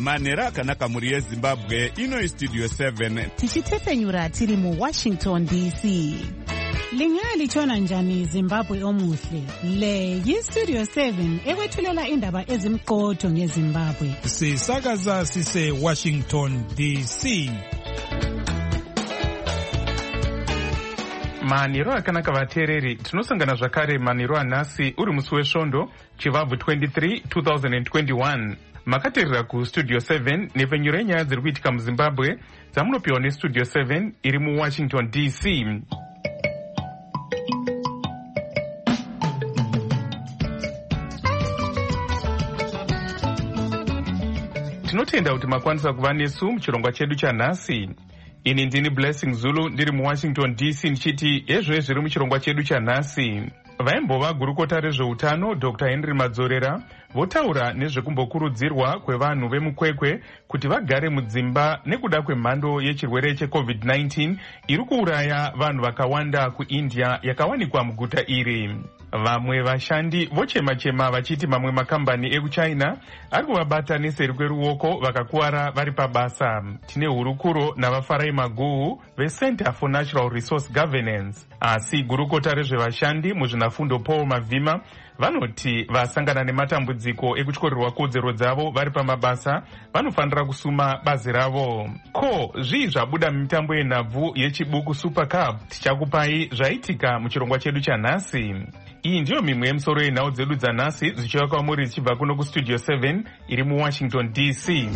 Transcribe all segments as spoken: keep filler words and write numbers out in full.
manhero akanaka mhuri yezimbabwe. Ino istudio seven tichitefenyura tiri muwashington D C. Lingalitshona njani Zimbabwe omuhle? Le yistudio seven ekwethulela indaba ezimqotho ngeZimbabwe. Sisakaza sise Washington D C. Manhero akanaka vateereri, tinosangana zvakare manhero anhasi uri musi wesvondo chivabvu twenty-three two thousand twenty-one. Makateerera kustudio seven nepfenyuro yenyaya dziri kuitika muZimbabwe dzamunopiwa nestudio seven iri muWashington D C. Tinotenda kuti makwanisa kuva nesu muchirongwa chedu chanhasi. Ini ndini Blessing Zulu ndiri muWashington D C ndichiti ezvo zviri muchirongwa chedu chanhasi. Vaimbova gurukota rezveutano Doctor Henry Madzorera votaura nezvekumbokurudzirwa kwevanhu vemukwekwe kuti vagare mudzimba nekuda kwemhando yechirwere checovid nineteen iri kuuraya vanhu vakawanda kuIndia yakawanikwa muguta iri. Vamwe vashandi vochema-chema vachiti mamwe makambani ekuChina ari kuvabata neseri kweruoko vakakuwara vari pabasa. Tine hurukuro navafarai maguhu veCenter for Natural Resource Governance. Asi gurukota rezvevashandi muzvinafundo Paul Mavhima vanoti vasangana nematambudziko ekutyorerwa kodzero dzavo vari pamabasa vanofanira kusuma bazi ravo. Ko zvii zvabuda mumitambo yenhabvu yechibuku Super Cup? Tichakupai zvaitika muchirongwa chedu chanhasi. Iyi ndiyo mimwe yemusoro yenhau dzedu dzanhasi dzichiuya kwamuri dzichibva kuno kustudio seven iri muWashington D C.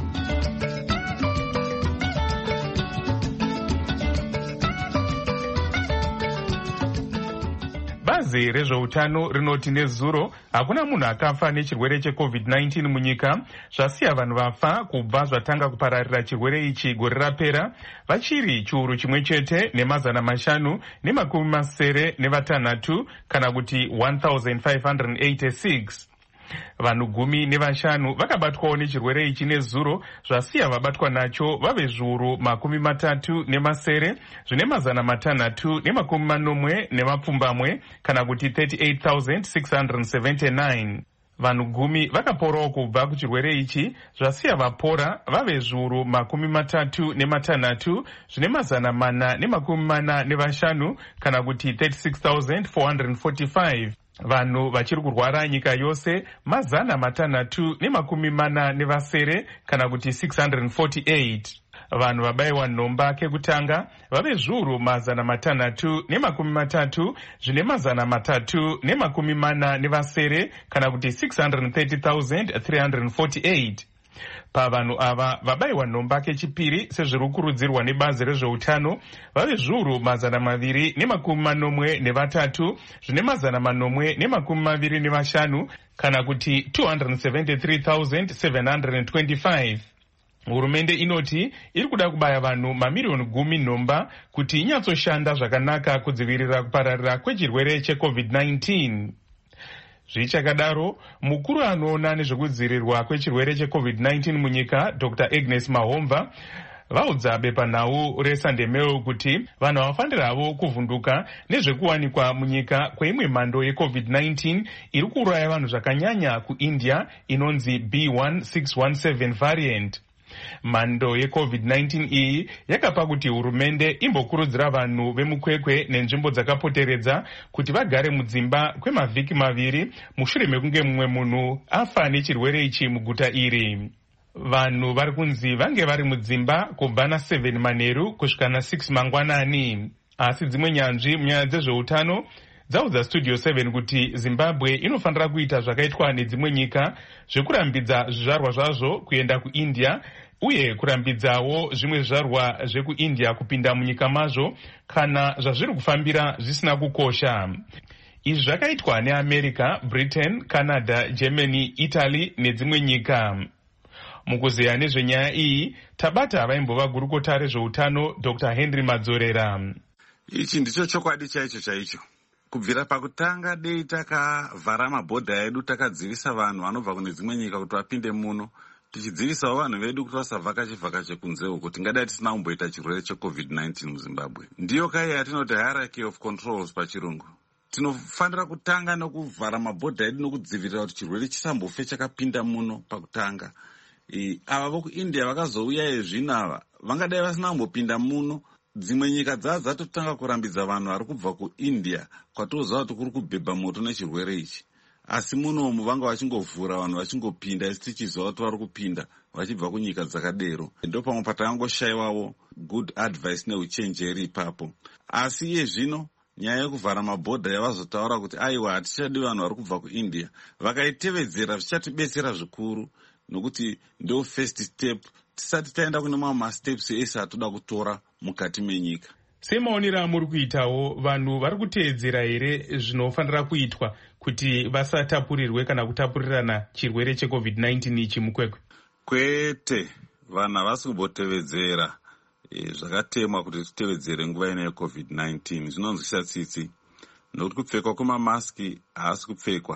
Bazi rezveutano rinoti nezuro hakuna munhu akafa nechirwere checovid nineteen munyika, zvasiya vanhu vafa kubva zvatanga kupararira chirwere ichi gore rapera vachiri chiuru chimwe chete nemazana mashanu nemakumi masere nevatanhatu kana kuti one thousand five hundred eighty-six. Vanhu gumi nevashanu vakabatwawo nechirwere ichi nezuro, zvasiya vabatwa nacho vave zviuru makumi matatu nemasere zvine mazana matanhatu nemakumi manomwe nemapfumbamwe kana kuti thirty-eight thousand six hundred seventy-nine. Vanhu gumi vakaporawo kubva kuchirwere ichi, zvasiya vapora vave zviuru makumi matatu nematanhatu zvine mazana mana nemakumi mana nevashanu kana kuti thirty-six thousand four hundred forty-five. Vanhu vachiri kurwara nyika yose mazana matanhatu nemakumi mana nevasere kana kuti six hundred forty-eight. Vanhu vabayiwa nhomba kekutanga vave zviuru mazana matanhatu nemakumi matatu zvine mazana matatu nemakumi mana nevasere kana kuti six hundred thirty thousand three hundred forty-eight. Pavanhu ava vabayiwa nhomba kechipiri sezviri kukurudzirwa nebazi rezveutano vave zviuru mazana maviri nemakumi manomwe nevatatu zvine mazana manomwe nemakumi maviri nevashanu kana kuti two hundred seventy-three thousand seven hundred twenty-five. Hurumende inoti iri kuda kubaya vanhu mamiriyoni gumi nhomba kuti inyatsoshanda zvakanaka kudzivirira kupararira kwechirwere checovid nineteen. Zvichakadaro, mukuru anoona nezvekudzivirirwa kwechirwere checovid nineteen munyika Doctor Agnes Mahomva vaudza bepanhau reSunday Mail kuti vanhu havafaniravo kuvhunduka nezvekuwanikwa munyika kweimwe mhando yecovid nineteen iri kuuraya vanhu zvakanyanya kuIndia inonzi B one six one seven variant. Mhando yecovid nineteen iyi yakapa kuti hurumende imbokurudzira vanhu vemukwekwe nenzvimbo dzakapoteredza kuti vagare mudzimba kwemavhiki maviri mushure mekunge mumwe munhu afa nechirwere ichi muguta iri. Vanhu vari kunzi vange vari mudzimba kubva na seven manheru kusvika na six mangwanani. Asi dzimwe nyanzvi munyaya dzezveutano dzaudza studio seven kuti Zimbabwe inofanira kuita zvakaitwa nedzimwe nyika zvekurambidza zvizvarwa zvazvo kuenda kuIndia uye kurambidzawo zvimwe zvizvarwa zvekuIndia kupinda munyika mazvo kana zvazviri kufambira zvisina kukosha. Izvi zvakaitwa neAmerica, Britain, Canada, Germany, Italy nedzimwe nyika. Mukuzeya nezvenyaya iyi tabata vaimbova gurukota rezveutano Doctor Henry Madzorera. Ichi ndicho chokwadi chaicho chaicho. Kubvira pakutanga dei takavhara mabhodha edu takadzivisa vanhu vanobva kune dzimwe nyika kuti vapinde muno, tichidzivisawo vanhu vedu kuti vasavhakache vhakache kunze uko, tingadai tisina kumboita chirwere checovid nineteen muZimbabwe. Ndiyo kai yatinoti hierarchy of controls pachirungu. Tinofanira kutanga nokuvhara mabhodha edu nokudzivirira kuti chirwere chisambofe chakapinda muno pakutanga. e, ava vokuindia vakazouya ezvino ava vangadai vasina kumbopinda muno. Dzimwe nyika dzava dzatotanga kurambidza vanhu vari kubva kuindia kwatoziva kuti kuri kubhebha moto nechirwere ichi, asi munomu vanga vachingovhura vanhu vachingopinda isi tichiziva kuti vari kupinda vachibva kunyika dzakadero. Ndo pamwe patangoshayiwawo good advice neuchenjeri ipapo. Asi iye zvino nyaya yekuvhara mabhodha yavazotaura kuti aiwa hatichadi vanhu vari kubva kuindia, vakaitevedzera zvichatibetsera zvikuru, nokuti ndo first step tisati taenda kune mamwe masteps ese atoda kutora mukati menyika. Semaonera muri kuitawo, vanhu vari kuteedzera here zvinofanira kuitwa kuti vasatapurirwe kana kutapurirana chirwere checovid nineteen ichi mukwekwe? Kwete, vanhu havasi kumbotevedzera e, zvakatemwa kuti titevedzere nguva ino yecovid nineteen. Zvinonzwisa tsitsi nokuti kupfekwa kwemamaski haasi kupfekwa.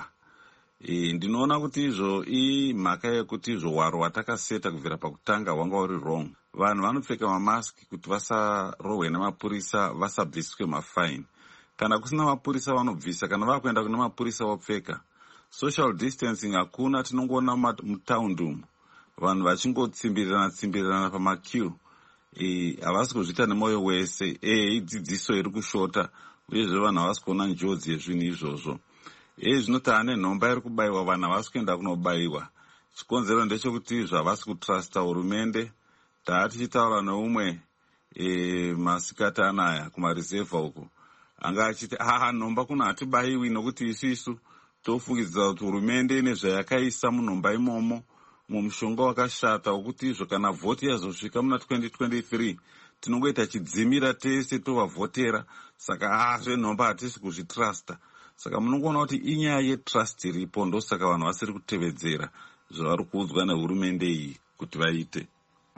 E, ndinoona kuti izvo imhaka yekuti izvo hwaro hwatakaseta kubvira pakutanga hwanga uri wrong. Vanhu vanopfeka mamaski kuti vasarohwe nemapurisa, vasabviswe mafaini. Kana kusina mapurisa vanobvisa, kana vakuenda kune mapurisa vopfeka. Social distancing hakuna, tinongoona mutaundi umu vanhu vachingotsimbirana tsimbirana pamaqueue. E, havasi kuzviita nemwoyo wese. E, idzidziso iri kushota, uyezve vanhu havasi kuona njodzi yezvinhu izvozvo. E, zvinoti ane nhomba iri kubayiwa vanhu havasi kuenda kunobayiwa. Chikonzero ndechekuti zvavasi kutrusta hurumende. Taa tichitaura neumwe e, masikati anaya kumareserva uko, anga achiti aha nhomba kuna hatibayiwi nokuti isisu tofungidzira kuti hurumende ine zvayakaisa munhomba imomo mumushonga wakashata wokuti izvo kana vhoti yazosvika muna twenty twenty-three tinongoita chidzimira tese tovavhotera. Saka ah zvenhomba hatisi kuzvitrusta. Saka munongoona kuti inyaya yetrust iripo, ndosaka vanhu vasiri kutevedzera zvavari kuudzwa nehurumende iyi kuti vaite.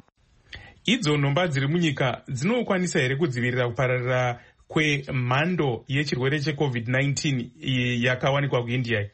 Idzo nhomba dziri munyika dzinokwanisa here kudzivirira kupararira kwemhando yechirwere checovid nineteen yakawanikwa kuindia?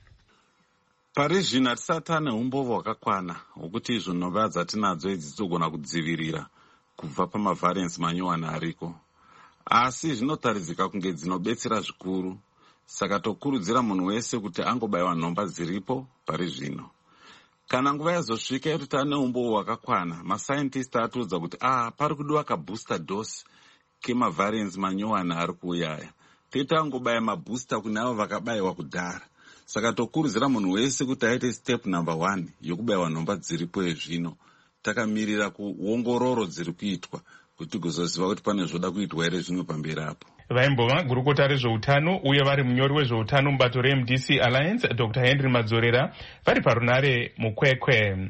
Pari zvino hatisati tane umbova hwakakwana hwokuti izvo nhomba dzatinadzo idzi dzogona kudzivirira kubva pamavharensi manyuwani ariko, asi zvinotaridzika kunge dzinobetsera zvikuru. Saka tokurudzira munhu wese kuti angobayiwa nhomba dziripo pari zvino. Kana nguva yazosvika yekuti tane umboo hwakakwana, mascientist atiudza kuti ah pari kudiwa kabooster dose kemavharensi manyuwani ari kuuyaya, titangobaya mabooster kune avo vakabayiwa kudhara. Saka tokurudzira munhu wese kuti aite step number one yokubayiwa nhomba dziripo ezvino, takamirira kuongororo dziri kuitwa kuti tigozoziva kuti pane zvoda kuitwa here zvimwe pamberi apo. Vaimbova gurukota rezveutano uye vari munyori wezveutano mubato reM D C Alliance Doctor Henry Madzorera vari parunare mukwekwe.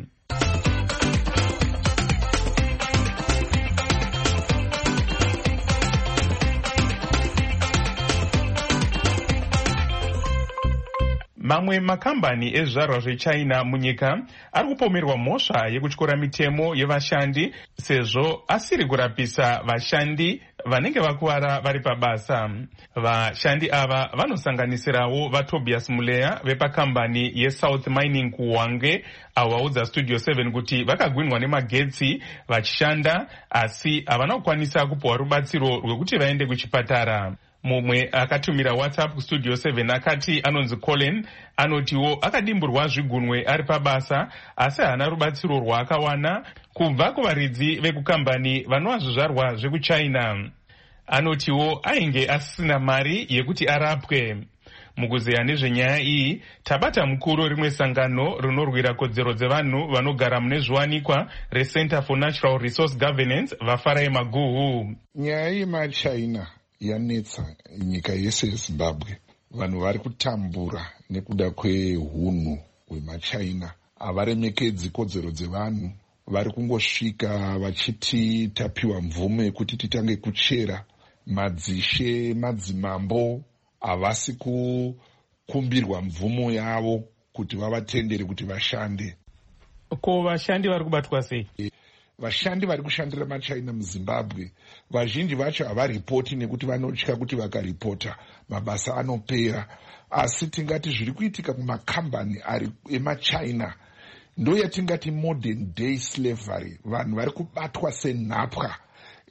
Mamwe makambani ezvizvarwa zvechina munyika ari kupomerwa mhosva yekutyora mitemo yevashandi sezvo asiri kurapisa vashandi vanenge vakuvara vari pabasa. Vashandi ava vanosanganisirawo vaTobias Muleya vepakambani yeSouth Mining kuHwange, avo vaudza Studio seven kuti vakagwinwa nemagetsi vachishanda asi havana kukwanisa kupiwa rubatsiro rwekuti vaende kuchipatara. Mumwe akatumira WhatsApp kuStudio seven akati anonzi Colin, anotiwo akadimburwa zvigunwe ari pabasa asi haana rubatsiro rwaakawana kubva kuvaridzi vekukambani vanova zvizvarwa zvekuchina. Anotiwo ainge asina mari yekuti arapwe. Mukuzeya nezvenyaya iyi, tabata mukuru rimwe sangano rinorwira kodzero dzevanhu vanogara mune zviwanikwa reCenter for Natural Resource Governance, Vafarai Maguhu. Nyaya yemachina yanetsa nyika yese yeZimbabwe. Vanhu vari kutambura nekuda kwehunhu hwemachina, havaremekedzi kodzero dzevanhu. Vari kungosvika vachiti tapiwa mvume yekuti titange kuchera. Madzishe madzimambo havasi kukumbirwa mvumo yavo kuti vavatendere kuti vashande. Ko vashandi vari kubatwa sei? Vashandi vari kushandira machina muZimbabwe vazhinji vacho havaripoti nekuti vanotya kuti vakaripota mabasa anopera. Asi tingati zviri kuitika kumakambani ari emachina ndo yatingati modern day slavery. Vanhu vari kubatwa senhapwa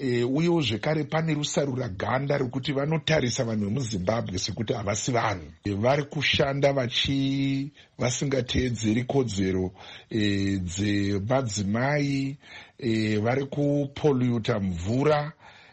e, uyewo zvekare pane rusarura ganda rekuti vanotarisa vanhu vemuzimbabwe sekuti havasi vanhu. E, vari kushanda vachi vasingateedzeri kodzero e, dzemadzimai, e, vari kupolluta mvura,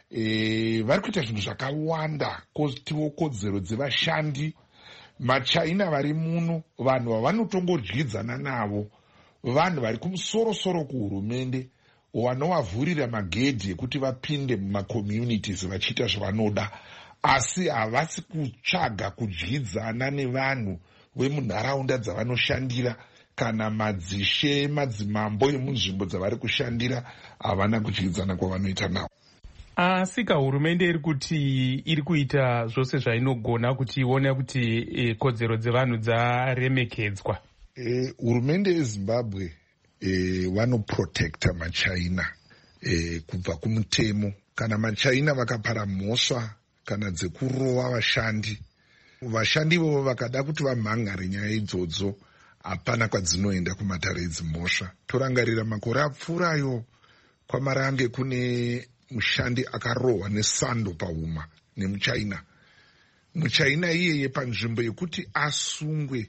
e, vari kuita zvinhu zvakawanda kotiwo kodzero dzevashandi. Machaina vari muno vanhu vavanotongodyidzana navo vanhu vari kumusorosoro kuhurumende vanovavhurira magedhi ekuti vapinde mumakommunities vachiita zvavanoda, asi havasi kutsvaga kudyidzana nevanhu vemunharaunda dzavanoshandira kana madzishe madzimambo emunzvimbo dzavari kushandira havana kudyidzana kwavanoita navo. Asi ka hurumende iri kuti iri kuita zvose zvainogona kuti ione kuti e, kodzero dzevanhu dzaremekedzwa. E, hurumende yeZimbabwe e, vanoprotecta machaina e, kubva kumutemo. Kana machaina vakapara mhosva kana dzekurova vashandi, vashandi vovo vakada kuti vamhangare nyaya idzodzo hapana kwadzinoenda kumatare edzimhosva. Torangarira makore apfuurayo kwamarange kune mushandi akarohwa nesando pahuma nemuchaina. Muchaina iyeye panzvimbo yekuti asungwe,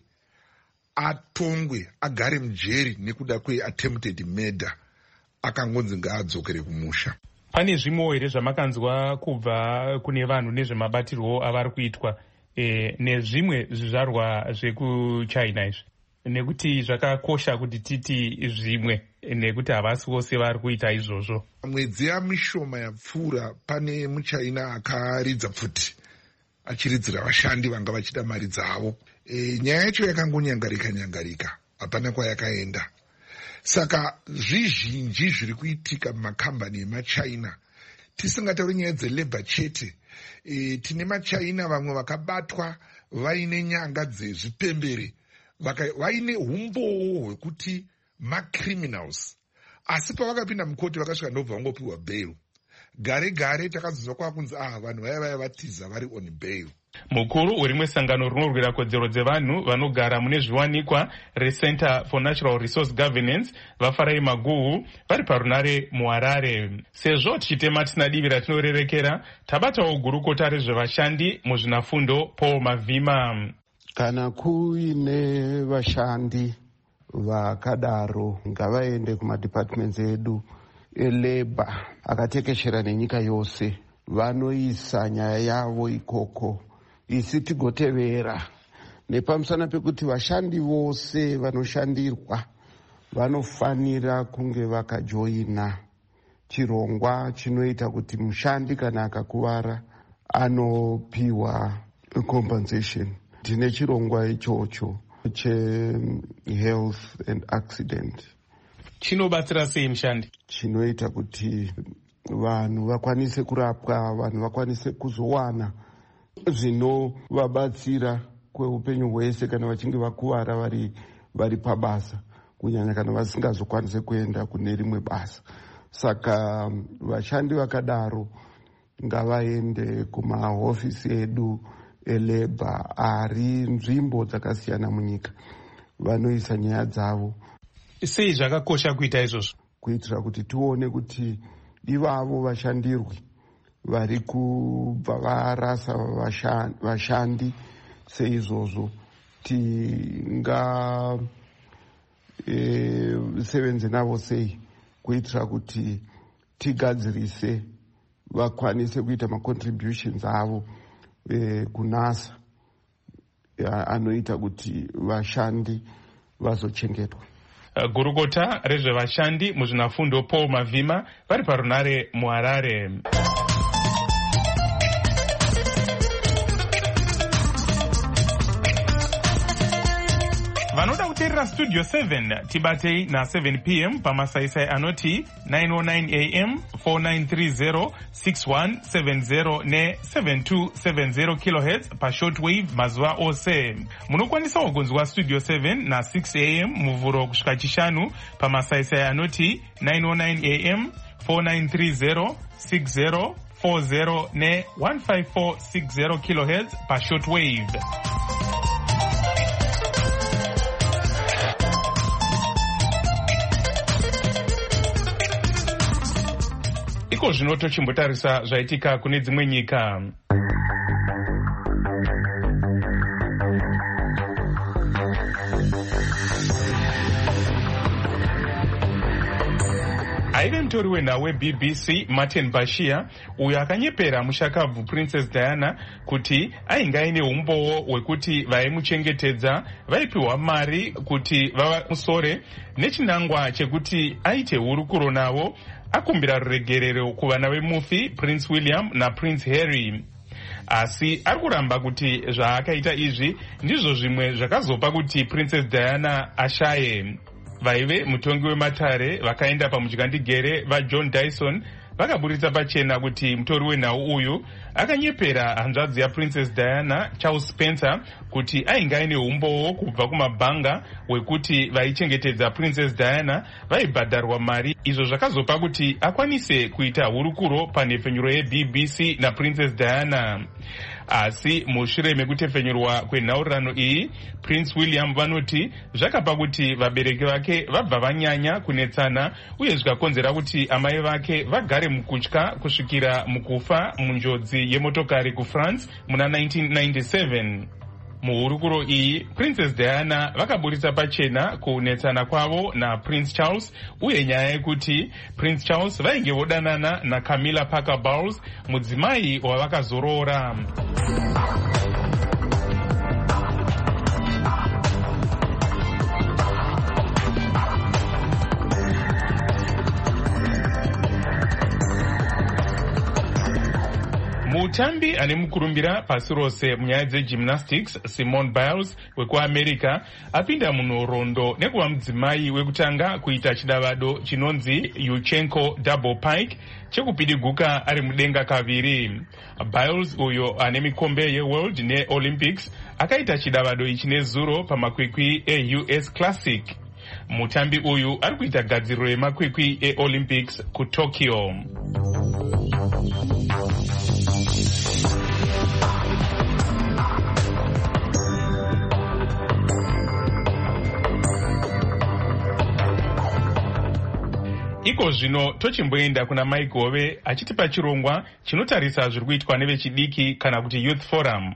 atongwe, agare mujeri nekuda kweattempted murder, akangonzi ngaadzokere kumusha. Pane zvimwe here zvamakanzwa kubva kune vanhu nezvemabatirwo avari kuitwa e, nezvimwe zvizvarwa zvekuchina izvi? Nekuti zvakakosha kuti titi zvimwe, nekuti havasi vose vari kuita izvozvo. Mwedzi yamishoma yapfuura pane muchaina akaridza pfuti achiridzira vashandi vanga vachida mari dzavo. E, nyaya yacho yakangonyangarika nyangarika, hapana kwayakaenda. Saka zvizhinji zviri kuitika mumakambani emachaina, tisingatauri nyaya dzelebha chete. E, tine machaina vamwe vakabatwa vaine nyanga dzezvipembere, vaine umbowo hwekuti macriminals, asi pavakapinda mukoti vakasvika ndobva vangopiwa bail. Gare gare takazozwa kwakunzi ah vanhu vaya vaya vatiza vari on bail. Mukuru werimwe sangano rinorwira kodzero dzevanhu vanogara mune zviwanikwa reCenter for Natural Resource Governance vafarai Maguhu vari parunare muHarare. Sezvo tichitema tisina divi ratinorerekera, tabatawo gurukota rezvevashandi muzvinafundo Paul Mavhima. Kana kuine vashandi vakadaro ngavaende kumadepartments edu elabor akatekeshera nenyika yose, vanoisa nyaya yavo ikoko, isi tigotevera. Nepamusana pekuti vashandi vose vanoshandirwa vanofanira kunge vakajoina chirongwa chinoita kuti mushandi kana akakuvara anopiwa compensation. Tine chirongwa ichocho che-health and accident. Chinobatsira sei mushandi? Chinoita kuti vanhu vakwanise kurapwa, vanhu vakwanise kuzowana zvinovabatsira kweupenyu hwese kana vachinge vakuvara vari vari pabasa, kunyanya kana vasingazokwanise kuenda kune rimwe basa. Saka vashandi vakadaro ngavaende kumahofisi edu elabor ari nzvimbo dzakasiyana munyika, vanoisa nyaya dzavo. Sei zvakakosha kuita izvozvo? Kuitira kuti tione kuti ivavo vashandirwi vari kubva varasa vashandi seizvozvo tinga e, sevenze navo sei, kuitira kuti tigadzirise vakwanise kuita macontributions avo e, kunasa ya, anoita kuti vashandi vazochengetwa. Gurukota rezvevashandi muzvinafundo Paul Mavhima vari parunare muHarare. Vanoda kuteerera Studio seven tibatei na seven p m pamasaisai anoti nine oh nine a m four nine three zero six one seven zero ne seven two seven zero kilohertz pashortwave mazuva ose. Munokwanisawo kunzwa Studio seven na six a m muvhuro kusvika chishanu pamasaisai anoti nine oh nine a m four nine three zero six zero four zero ne one five four six zero kilohertz pashortwave. iko zvino tochimbotarisa zvaitika kune dzimwe nyika. aive mutori wenhau weB B C Martin Bashir uyo akanyepera mushakabvu Princess Diana kuti ainge aine umbowo hwekuti vaimuchengetedza vaipiwa mari kuti vavamusore nechinangwa chekuti aite hurukuro navo, akumbira ruregerero kuvana vemufi Prince William naPrince Harry. Asi ari kuramba kuti zvaakaita izvi ndizvo zvimwe zvakazopa kuti Princess Diana ashaye. Vaive mutongi wematare vakaenda pamudyandigere vaJohn Dyson vakaburitsa pachena kuti mutori wenhau uyu akanyepera hanzvadzi yaPrincess Diana, Charles Spencer, kuti ainge aine umbowo kubva kumabhanga hwekuti vaichengetedza Princess Diana vaibhadharwa mari, izvo zvakazopa kuti akwanise kuita hurukuro panhepfenyuro yeB B C naPrincess Diana. Asi mushure mekutefenyurwa kwenhaurirano iyi, Prince William vanoti zvakapa kuti vabereki vake vabva vanyanya kunetsana uye zvikakonzera kuti amai vake vagare mukutya kusvikira mukufa munjodzi yemotokari kuFrance muna nineteen ninety-seven. Muhurukuro iyi, Princess Diana vakaburitsa pachena kunetsana kwavo naPrince Charles uye nyaya yekuti Prince Charles vainge vodanana naCamilla Parker Bowles, mudzimai wavakazorora. Mutambi ane mukurumbira pasi rose munyaya dzegymnastics Simone Biles wekuAmerica apinda munhoroondo nekuva mudzimai wekutanga kuita chidavado chinonzi Yuchenko Double Pike chekupidiguka ari mudenga kaviri. Biles uyo ane mikombe yeWorld neOlympics akaita chidavado ichi nezuro pamakwikwi eU S Classic. Mutambi uyu ari kuita gadziriro yemakwikwi eOlympics kuTokyo. Iko zvino tochimboenda kuna Mike Hove achitipa chirongwa chinotarisa zviri kuitwa nevechidiki kana kuti Youth Forum.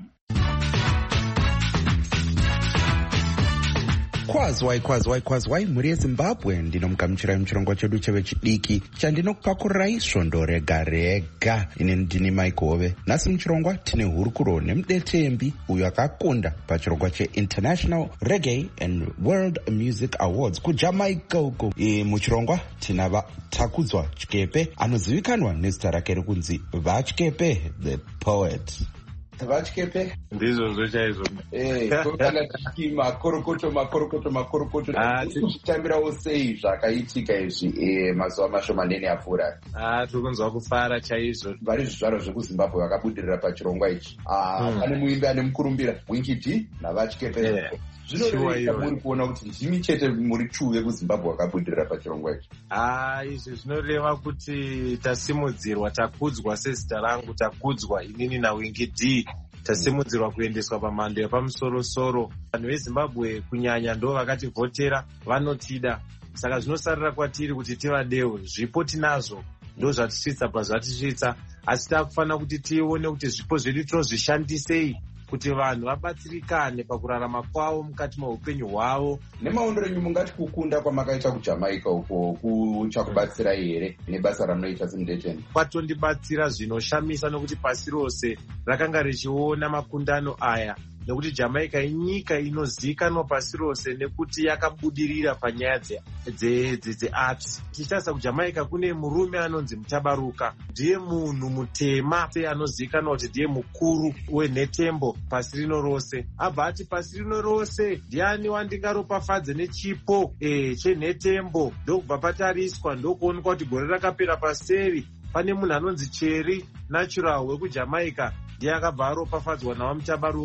Kwazwai kwazwai kwazwai mhuri yeZimbabwe, ndinomugamuchirai muchirongwa chedu chevechidiki chandinokupakurai svondo rega rega. Ine ndini Mike Hove. Nhasi muchirongwa tine hurukuro nemudetembi uyo akakunda pachirongwa cheInternational Reggae and World Music Awards kuJamaica uko. E, muchirongwa tina Vatakudzwa Chikepe anozivikanwa nezita rake rekunzi Vachikepe the Poet. Vachikepe ndizvo chaizvo eh kana tiki makorokoto makorokoto makorokoto tichitambirawo sei zvakaitika izvi eh mazuva mashomanene apfuura. Ah, tirikunzwa kufara chaizvo. Vari zvizvaro zvekuZimbabwe vakabudirira pachirongwa ichi. Ah, pane muimbi ane mukurumbira Winky D naVachikepe. Zvinoreva muri kuona kuti ndimi chete muri chuve kuZimbabwe vakabudirira pachirongwa ichi. Ah, izvi zvinoreva kuti tasimudzirwa, takudzwa sezita rangu, takudzwa inini naWinky D. Tasimudzirwa kuendeswa pamhando yepamusoro-soro. Vanhu veZimbabwe kunyanya ndo vakativhotera, vanotida. Saka zvinosarira kwatiri kuti tivadewo. Zvipo tinazvo ndo zvatisvitsa pazvatisvitsa, asi takufanira kuti tione kuti zvipo zvedu tinozvishandisei kuti vanhu vabatsirikane pakurarama kwavo mukati meupenyu hwavo. Nemaondero enyu mungati kukunda kwamakaita kuJamaica uko kuchakubatsirai here nebasa ramunoita semudeteni? Kwatondibatsira zvinoshamisa nokuti pasi rose rakanga richiona makundano aya, nekuti Jamaica inyika inozivikanwa pasi rose nekuti yakabudirira panyaya dzearts. Tichitarisira kuJamaica kune murume anonzi Mutabaruka, ndiye munhu mutema anozivikanwa kuti ndiye mukuru wenhetembo pasi rino rose. Abva ati pasi rino rose ndiani wandingaropafadze nechipo e, chenhetembo. Ndokubva patariswa ndokuonekwa kuti gore rakapera paseri pane munhu anonzi Cherry Natural wekuJamaica ndiye akabva aropafadzwa nawa Mutabaruka.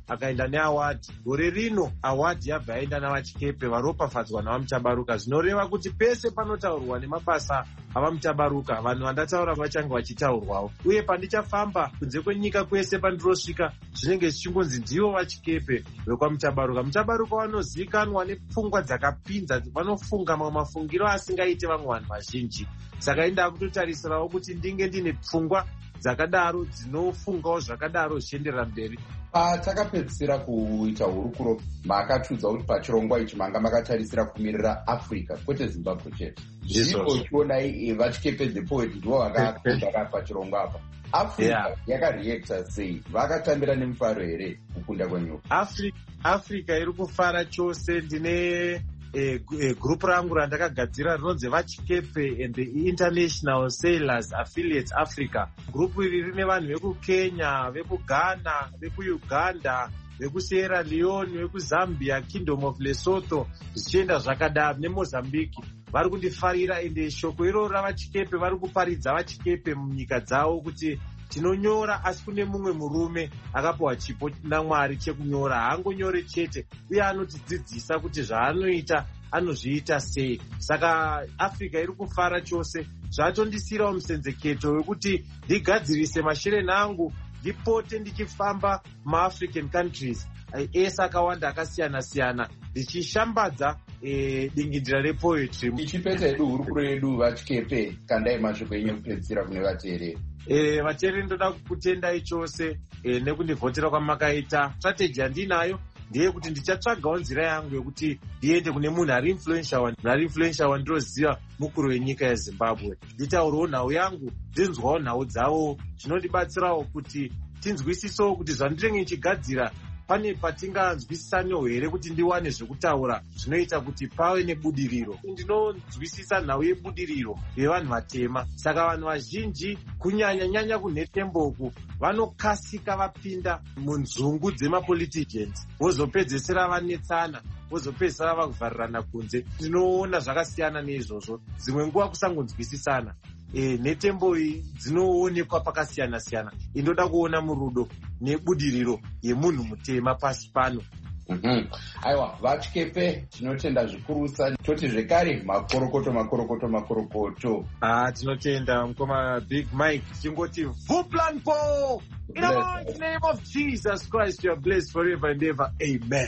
akaenda neawadi. Gore rino awadi yabva yaenda navachikepe varopafadzwa navaMutabaruka, zvinoreva kuti pese panotaurwa nemabasa avaMutabaruka vanhu vandataura vachange vachitaurwawo. Uye pandichafamba kunze kwenyika kwese pandirosvika zvinenge zvichingonzi ndivo vachikepe vekwaMutabaruka. Mutabaruka vanozivikanwa nepfungwa dzakapinza, vanofunga mamwe mafungiro asingaite vamwe vanhu vazhinji. Saka inda kutotarisirawo kuti ndinge ndine pfungwa dzakadaro dzinofungawo zvakadaro zvichienderera mberi. Patakapedzisira kuita hurukuro makatudza kuti pachirongwa ichi manga makatarisira kumirira Africa kwete Zimbabwe chete. Zvino chionai vachikepe the poet ndivo vakakunda pachirongwa apa. Africa yakareacta sei? Vakatambira nemufaro here kukunda kwenyuka? Africa Africa iri kufara chose. Ndine E, e, group rangu randakagadzira rinonzi vachikepe and the International Sailors Affiliates Africa. Group iri rine vanhu vekukenya, vekughana, vekuuganda, vekusierra leone, vekuzambia, Kingdom of Lesotho, zvichienda zvakadaro nemozambique. Vari kundifarira ende shoko iro ravachikepe vari kuparidza vachikepe munyika dzavo kuti tinonyora asi kune mumwe murume akapiwa chipo naMwari chekunyora. Haangonyore chete uye anotidzidzisa kuti zvaanoita anozviita sei. Saka Africa iri kufara chose. Zvatondisirawo musenzeketo wekuti ndigadzirise mashereni angu ndipote ndichifamba muAfrican countries ese akawanda akasiyana siyana ndichishambadza e, dingindira repoetry. Ichipedza edu hurukuro yedu vachikepe, kandai mashoko enyu kupedzisira kune vateereri. E, vateereri ndoda kutendai chose e, nekundivhotera kwamakaita. Strategy yandinayo ndeye kuti ndichatsvagawo nzira yangu yekuti ndiende kune munhu ari influential ari influential wandinoziva mukuru wenyika yeZimbabwe. Nditaurawo nhau yangu, ndinzwawo nhau dzavo. Zvinondibatsirawo kuti tinzwisisewo kuti zvandinenge ndichigadzira pane patinganzwisisaniwo here kuti ndiwane zvekutaura zvinoita kuti pave nebudiriro. Ndinonzwisisa nhau yebudiriro yevanhu vatema. Saka vanhu vazhinji kunyanya nyanya kunhetemboku vanokasika vapinda munzungu dzemapoliticians vozopedzesera vanetsana, vozopedzesera vakuvharirana kunze. Ndinoona zvakasiyana neizvozvo. Dzimwe nguva kusangonzwisisana. E, netembo dzinoonekwa pakasiyana siyana. Indoda kuona murudo nebudiriro yemunhu mutema pasi pano. Mm-hmm. Aiwa, vachikepe tinotenda zvikurusa. Toti zvekare makorokoto makorokoto makorokoto. Ah, tinotenda mukoma Big Mike chingoti Vuplanpo. In the mighty name of Jesus Christ, you are blessed forever and ever. Amen.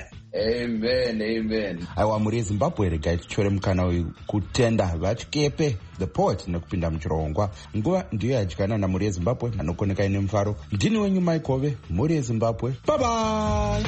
Amen, amen. Aiwa, muri Zimbabwe regai tichore mukana uyu kutenda vachikepe the poet nekupinda muchirongwa. Nguva ndiyo yadyana namuri yeZimbabwe anokoneka ine mufaro. Ndini wenyu Mike Ove, muri yeZimbabwe. Bye bye.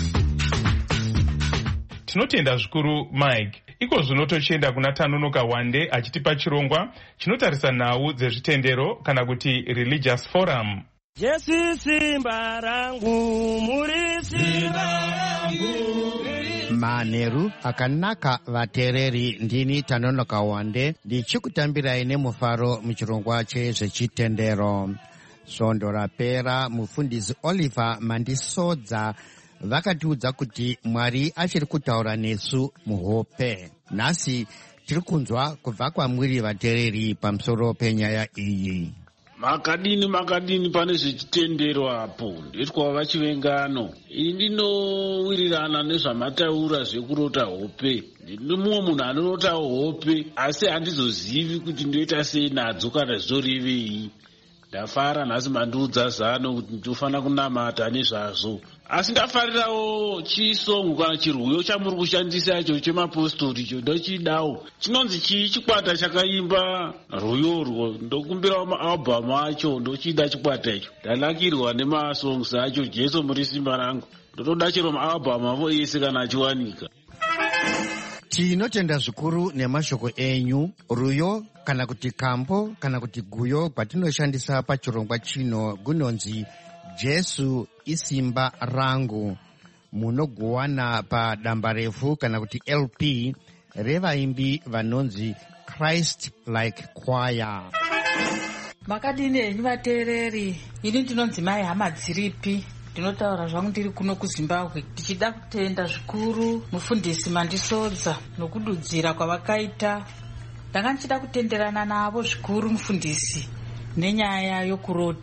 Tinotenda zvikuru Mike. Iko zvino tochienda kuna Tanunuka Wande achitipa chirongwa chinotarisa nhau dzezvitendero kana kuti religious forum. Jesu simba rangu, muri simba rangu. Manheru akanaka vateereri, ndini Tanunuka Wande ndichikutambirai nemufaro muchirongwa chezvechitendero. Svondo rapera mufundisi Oliver Mandisodza vakatiudza kuti Mwari achiri kutaura nesu muhope. Nhasi tiri kunzwa kubva kwamuri vateereri pamusoro penyaya iyi. Makadini makadini pane zvechitendero apo ndetwa vachivengano. Ini ndinowirirana nezvamataura zvekurota hope. Ndine mumwe munhu anorota hope asi handizozivi kuti ndoita sei nadzo kana zvitorevei. Ndafara nhasi mandiudza zano kuti ndinofanira kunamata nezvazvo. Asi ndafarirawo chisongo kana chirwiyo chamuri kushandisa icho chemapostori icho ndochidawo. Chinonzi chii chikwata chakaimba rwiyorwo, ndokumbirawo maalbhamu acho ndochida chikwata icho. Ndanakirwa nemasongs acho, Jesu muri simba rangu. Ndotoda chero maalbhamu avo ese kana achiwanika. Tinotenda zvikuru nemashoko enyu. Ruyo kana kuti kambo kana kuti guyo patinoshandisa pachirongwa chino gunonzi Jesu isimba rangu. Munoguwana padamba refu kana kuti L P revaimbi vanonzi Christ Like Choir. Makadini enyu vateereri, ini ndinonzi mai hama dziripi. Ndinotaura zvangu ndiri kuno kuZimbabwe. Ndichida kutenda zvikuru mufundisi Mandisodza nokududzira kwavakaita. Ndanga ndichida kutenderana navo zvikuru mufundisi nenyaya yokurota.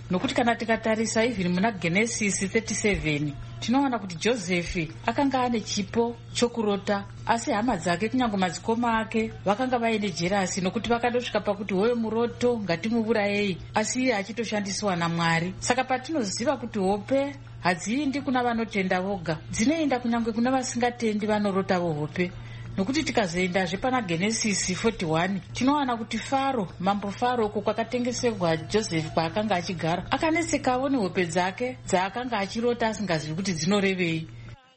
nokuti kana tikatarisa even muna Genesis thirty-seven tinoona kuti Josefi akanga ane chipo chokurota, asi hama dzake kunyange madzikoma ake vakanga vaine jerasi nokuti vakadosvika pakuti hoyo muroto ngatimuurayei, asi iye achitoshandiswa naMwari. Saka patinoziva kuti hope hadziindi kuna vanotenda voga, dzinoenda kunyange kuna vasingatendi vanorotavo hope. Nokuti tikazoendazve pana Genesis forty-one tinowana kuti Faro, mambo Faro, uko kwakatengeserwa Joseph kwaakanga achigara, akanesekawo nehope dzake dzaakanga achirota asingazivi kuti dzinorevei.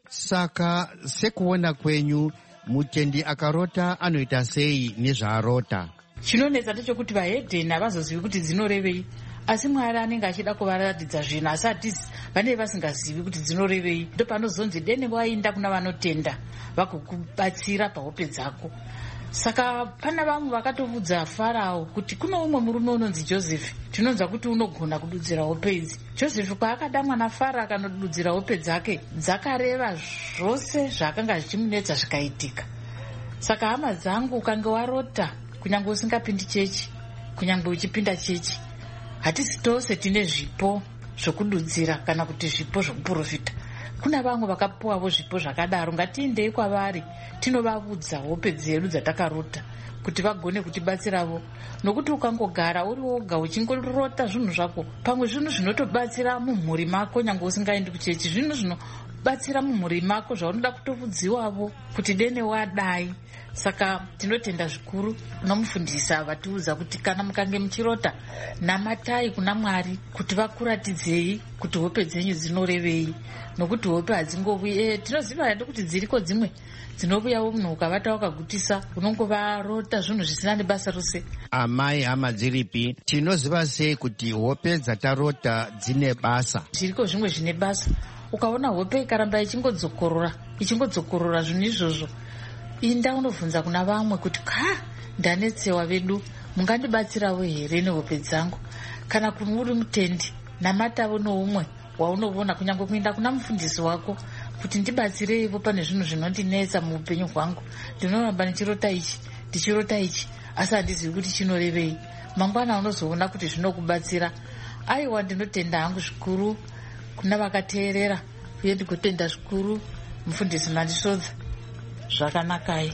Saka sekuona kwenyu, mutendi akarota anoita sei nezvaarota? Chinonetsa ndechekuti vahedheni havazozivi kuti dzinorevei, asi Mwari anenge achida kuvaratidza zvinhu asi hatisi vanenge vasingazivi kuti dzinorevei. Ndo panozonzi dene wainda kuna vanotenda vakukubatsira pahope dzako. Saka pana vamwe vakatobvudza Farao kuti kuno umwe murume unonzi Joseph, tinonzwa kuti unogona kududzira hope idzi. Joseph kwaakada mwana Farao akanodudzira hope dzake, dzakareva zvose zvakanga zvichimunetsa zvikaitika. Saka hama dzangu, ukange warota, kunyange usingapindi chechi, kunyange uchipinda chechi, hatisi tose tine zvipo zvokududzira kana kuti zvipo zvokuprofita. Kuna vamwe vakapuwawo zvipo zvakadaro, ngatiendei kwavari tinovavudza hope dzedu dzatakarota kuti vagone kutibatsiravo. Nokuti ukangogara uri woga uchingorota zvinhu zvako, pamwe zvinhu zvinotobatsira mumhuri mako nyange usingaendi kuchechi, zvinhu zvinobatsira mumhuri mako zvaunoda kutovudziwavo kuti dene wadai. Saka tinotenda zvikuru nomufundisa vatiudza kuti kana mukange muchirota, namatai kuna Mwari kuti vakuratidzei kuti hope dzenyu dzinorevei, nokuti hope hadzingovi e, tinoziva hade kuti dziriko dzimwe dzinovuyawo munhu ukavata wakagutisa unongovarota zvinhu zvisina nebasa rose. Amai hama dziripi, tinoziva sei kuti hope dzatarota dzine basa? Zviriko zvimwe zvine basa. Ukaona hope ikaramba ichingodzokorora ichingodzokorora zvinhu izvozvo, inda unobvunza kuna vamwe kuti ka ndanetsewa vedu, mungandibatsirawo here nehope dzangu? Kana kuti uri mutendi, namatavo noumwe waunoona, kunyange kuenda kuna mufundisi wako kuti ndibatsireivo pane zvinhu zvinondinetsa muupenyu hwangu, ndinoramba ndichirota ichi ndichirota ichi asi handizivi kuti chinorevei. Mangwana unozoona kuti zvinokubatsira. Aiwa, ndinotenda hangu zvikuru kuna vakateerera, uye ndigotenda zvikuru mufundisi Mandisodza. Zvakanakai.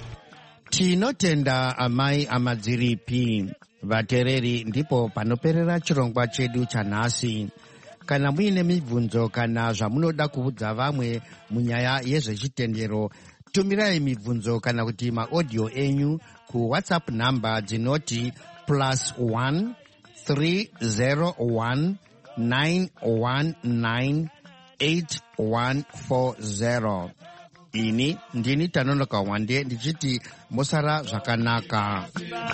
Tinotenda amai amadziripi. Vateereri, ndipo panoperera chirongwa chedu chanhasi. Kana muine mibvunzo kana zvamunoda kuvudza vamwe munyaya yezvechitendero, tumirai mibvunzo kana kuti maaudio enyu ku WhatsApp namba dzinoti plus one three zero one nine one nine eight one four zero. Ini ndini Tanonoka Wande ndichiti mosara zvakanaka.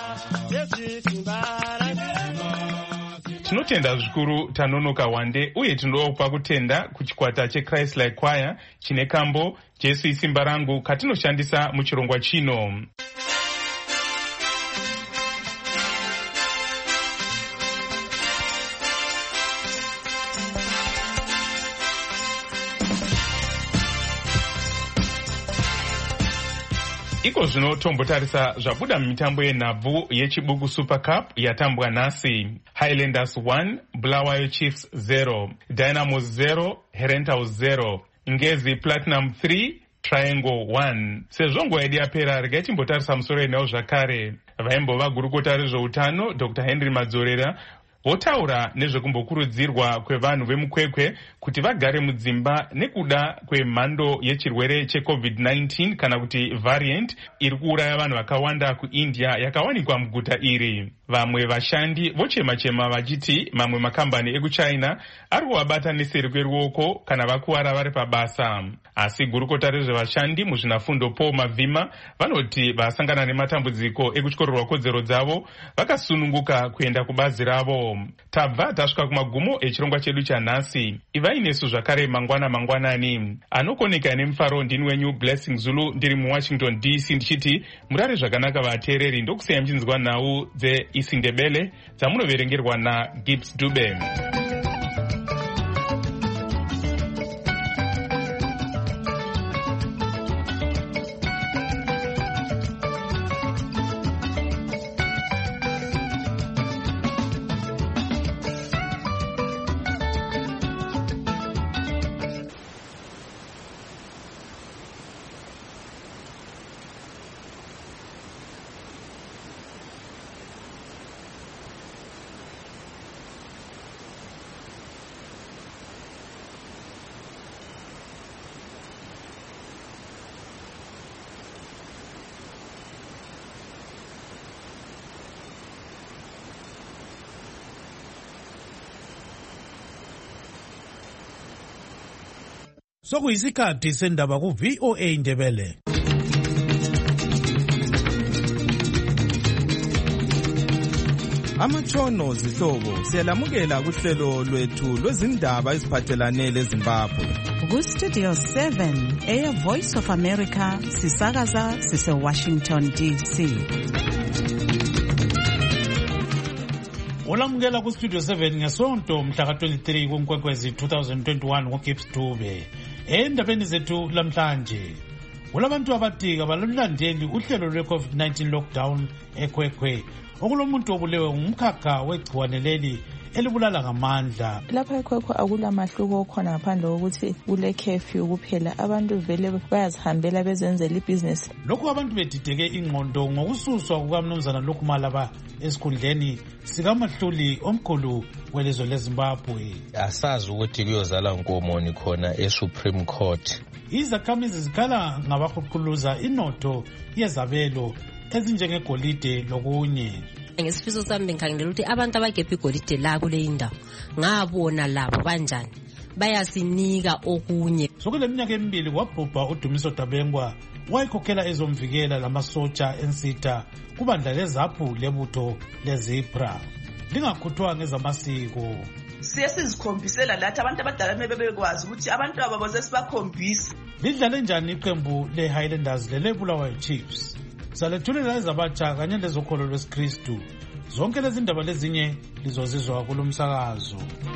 Tinotenda zvikuru Tanonoka Wande, uye tinopa kutenda kuchikwata cheChrist Like Choir chine kambo Jesu isimba rangu katinoshandisa muchirongwa chino. Iko zvino tombotarisa zvabuda mumitambo yenhabvu yechibuku Super Cup yatambwa nhasi. Highlanders one, Bulawayo Chiefs zero, Dynamos zero, Herentals zero, Ngezi Platinum three, Triangle one. Sezvo nguva yedu yapera, regai timbotarisa musoro yenhau zvakare. Vaimbova gurukota rezveutano Doctor Henry Madzorera votaura nezvekumbokurudzirwa kwevanhu vemukwekwe kuti vagare mudzimba nekuda kwemhando yechirwere checovid nineteen kana kuti variant iri kuuraya vanhu vakawanda kuIndia yakawanikwa muguta iri. Vamwe vashandi vochema-chema vachiti mamwe makambani ekuchina ari kuvabata neseri kweruoko kana vakuwara vari pabasa. Asi gurukota rezvevashandi muzvinafundo Paul Mavhima vanoti vasangana nematambudziko ekutyorerwa kodzero dzavo vakasununguka kuenda kubazi ravo. Tabva tasvika kumagumo echirongwa chedu chanhasi. Ivai nesu zvakare mangwana mangwanani. Anokoneka nemufaro ndini wenyu Blessing Zulu ndiri muWashington D C ndichiti murare zvakanaka vateereri, ndokuseya mchinzwa nhau dzeIsindebele dzamunoverengerwa naGibbs Dube. sokuyisikhathi sendaba ku V O A Ndebele. Amatshono zihlobo siyalamukela kuhlelo lwethu lwezindaba eziphathelane leZimbabwe. Ku Studio seven, Air Voice of America, sisakaza sise Washington D C. Olamukela ku Studio seven ngesonto mhla ka twenty-three kuNkwenkwezi twenty twenty-one ngoGibbs Dube. Endabeni zethu lamhlanje, kulabantu abatika balomlandeli uhlelo lwe-COVID nineteen lockdown eKwekwezi. Okulomuntu obulewe ngumkhakha wegciwane leli elibulala ngamandla. Lapha eKwekwezi akulamahluko khona ngaphandle kokuthi kule curfew kuphela, abantu vele bayazihambela bezenzela ibhizinesi. Lokhu abantu bedideke ingqondo ngokususwa kukamnumzana Lukumalaba esikhundleni sikamahluli omkhulu welizwe leZimbabwe. Asazi ukuthi kuyozala nkomoni khona eSupreme Court. Izakhamizi zikhala ngabahuquluza inotho yezabelo ezinjengegolide lokunye. Ngesifiso sami bengikhangela ukuthi abantu abagebha igolide la kule indawo ngabona labo kanjani bayasinika okunye. Sokuleminyaka emibili kwabhubha uDumiso Dabengwa wayekhokhela ezomvikela lamasotsha ensitha kubandla lezaphu lebutho lezibra lingakhuthwa ngezamasiko. Siye sizikhombisela lathi abantu abadala mebebekwazi ukuthi abantu ababo sesibakhombisa. Lidlale njani iqembu le-Highlanders lele-Bulawayo Chiefs? Salethulela ezabatsha kanye lezokholo lwesikristu. Zonke lezi ndaba lezinye lizozizwa kulo msakazo.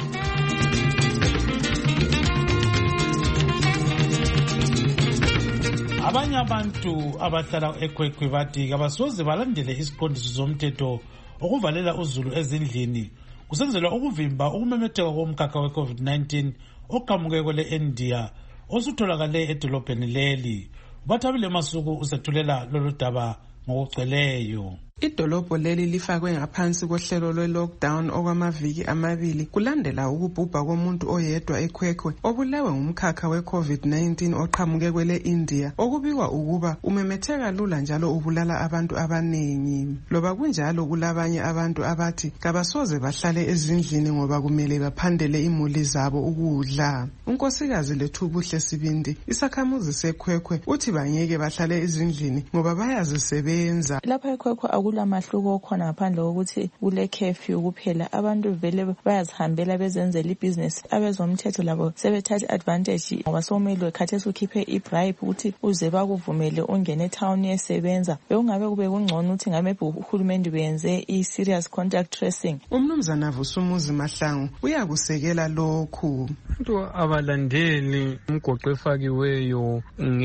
Abanye abantu abahlala eKwekwezi bathi abasoze balandele isiqondiso zomthetho okuvalela uzulu ezindlini kusenzelwa ukuvimba ukumemetheka komkhakha we-COVID nineteen oqhamuke kwele-India osutholakale edolobheni leli. Bathabile Masuku usethulela lolu daba ngokugcweleyo. Idolobho leli lifakwe ngaphansi kohlelo lwe-lockdown okwamaviki amabili kulandela ukubhubha komuntu oyedwa eKwekwezi obulawe ngumkhakha we-COVID nineteen oqhamuke kwele-India okubikwa ukuba umemetheka lula njalo ubulala abantu abaningi. Loba kunjalo kulabanye abantu abathi kabasoze bahlale ezindlini ngoba kumele baphandele imuli zabo ukudla. Unkosikazi Lethubuhle Sibindi isakhamuzi seKwekwezi uthi bangeke bahlale ezindlini ngoba bayazisebenza. Lapha eKwekwezi akulamahluko khona ngaphandle kokuthi kule curfew kuphela, abantu vele bayazihambela bezenzela ibhizinesi. Abezomthetho labo sebethatha advantage ngoba sokumele khathesi ukhiphe ibribe ukuthi uze bakuvumele ungene etown yesebenza. Bekungabe kube kungcono ukuthi ngabe uhulumende benze i-serious contact tracing. Umnumzana Vusumuzi Mahlangu uyakusekela lokhu. Abantu abalandeli umgoqo efakiweyo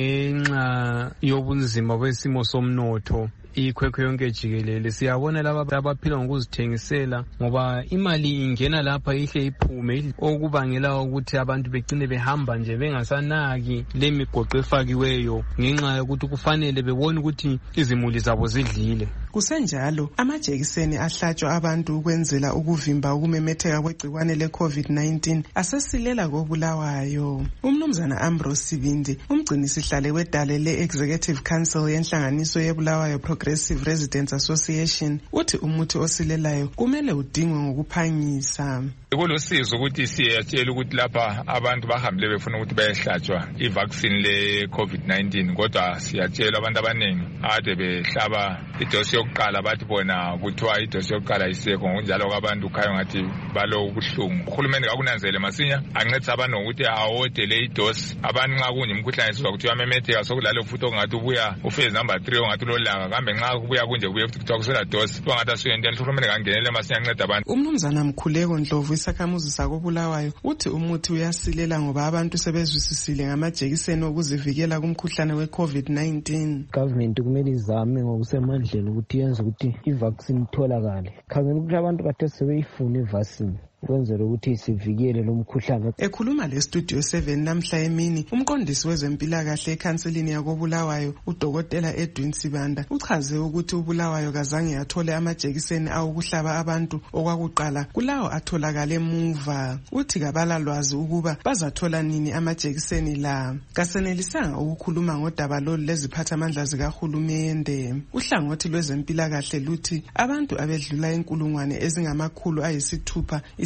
ngenxa yobunzima besimo somnotho iKwekwezi yonke jikelele siyabona laba abaphila ngokuzithengisela ngoba imali ingena lapha ihle iphume okubangela ukuthi abantu begcine behamba nje bengasanaki lemigoqo efakiweyo ngenxa yokuthi kufanele bebone ukuthi izimuli zabo zidlile. Kusenjalo amajekiseni ahlatshwa abantu ukwenzela ukuvimba ukumemetheka kwegciwane le-COVID nineteen asesilela koBulawayo. Umnumzana Ambrose Sibindi umgcinisihlale wedale le-Executive Council yenhlanganiso yeBulawayo Progressive Residents Association uthi umuthi osilelayo kumele udingwe ngokuphangisa. Kulosizo ukuthi siyatshela ukuthi lapha abantu bahambile befuna ukuthi bayehlatshwa i-vaccine le-COVID nineteen kodwa siyatshela abantu abaningi ade behlaba idosi yokuqala bathi bona kuthiwa idosi yokuqala isekho ngokunjalo kwabantu ukhayo ngathi balo ubuhlungu. Uhulumende kakunanzele masinya ancedisa abantu ngokuthi awodele idosi abantu nxa kunye umkhuhlane sizwa kuthiwa memetheka sokulalo futhi ongathi ubuya uphase number three ongathi ulolaka kambe nxa kubuya kunje kubuye futhi kuthiwa kusela dosi ongathi asuyento uhulumende kangenele masinya anceda abantu. Umnumzana Mkhuleko Ndlovu isakhamuzi sakoBulawayo uthi umuthi uyasilela ngoba abantu sebezwisisile ngamajekiseni okuzivikela kumkhuhlane we-COVID nineteen. Government kumele izame ngokusemandleni ukuthi yenze ukuthi i-vaccine itholakale. Khangela ukuthi abantu kade sebeyifuna i-vaccine ukwenzela ukuthi sivikele lo mkhuhlane. Ekhuluma le-Studio seven namhla emini umqondisi wezempilakahle ekhanselini yakoBulawayo uDokotela Edwin Sibanda uchaze ukuthi uBulawayo kazange athole amajekiseni awokuhlaba abantu okwakuqala kulawo atholakale emuva. Uthi kabalalwazi ukuba bazathola nini amajekiseni la. Kasenelisanga ukukhuluma ngodaba lolu leziphathamandla zikahulumende. Uhlangothi lwezempilakahle luthi abantu abedlula inkulungwane ezingamakhulu ayisithupha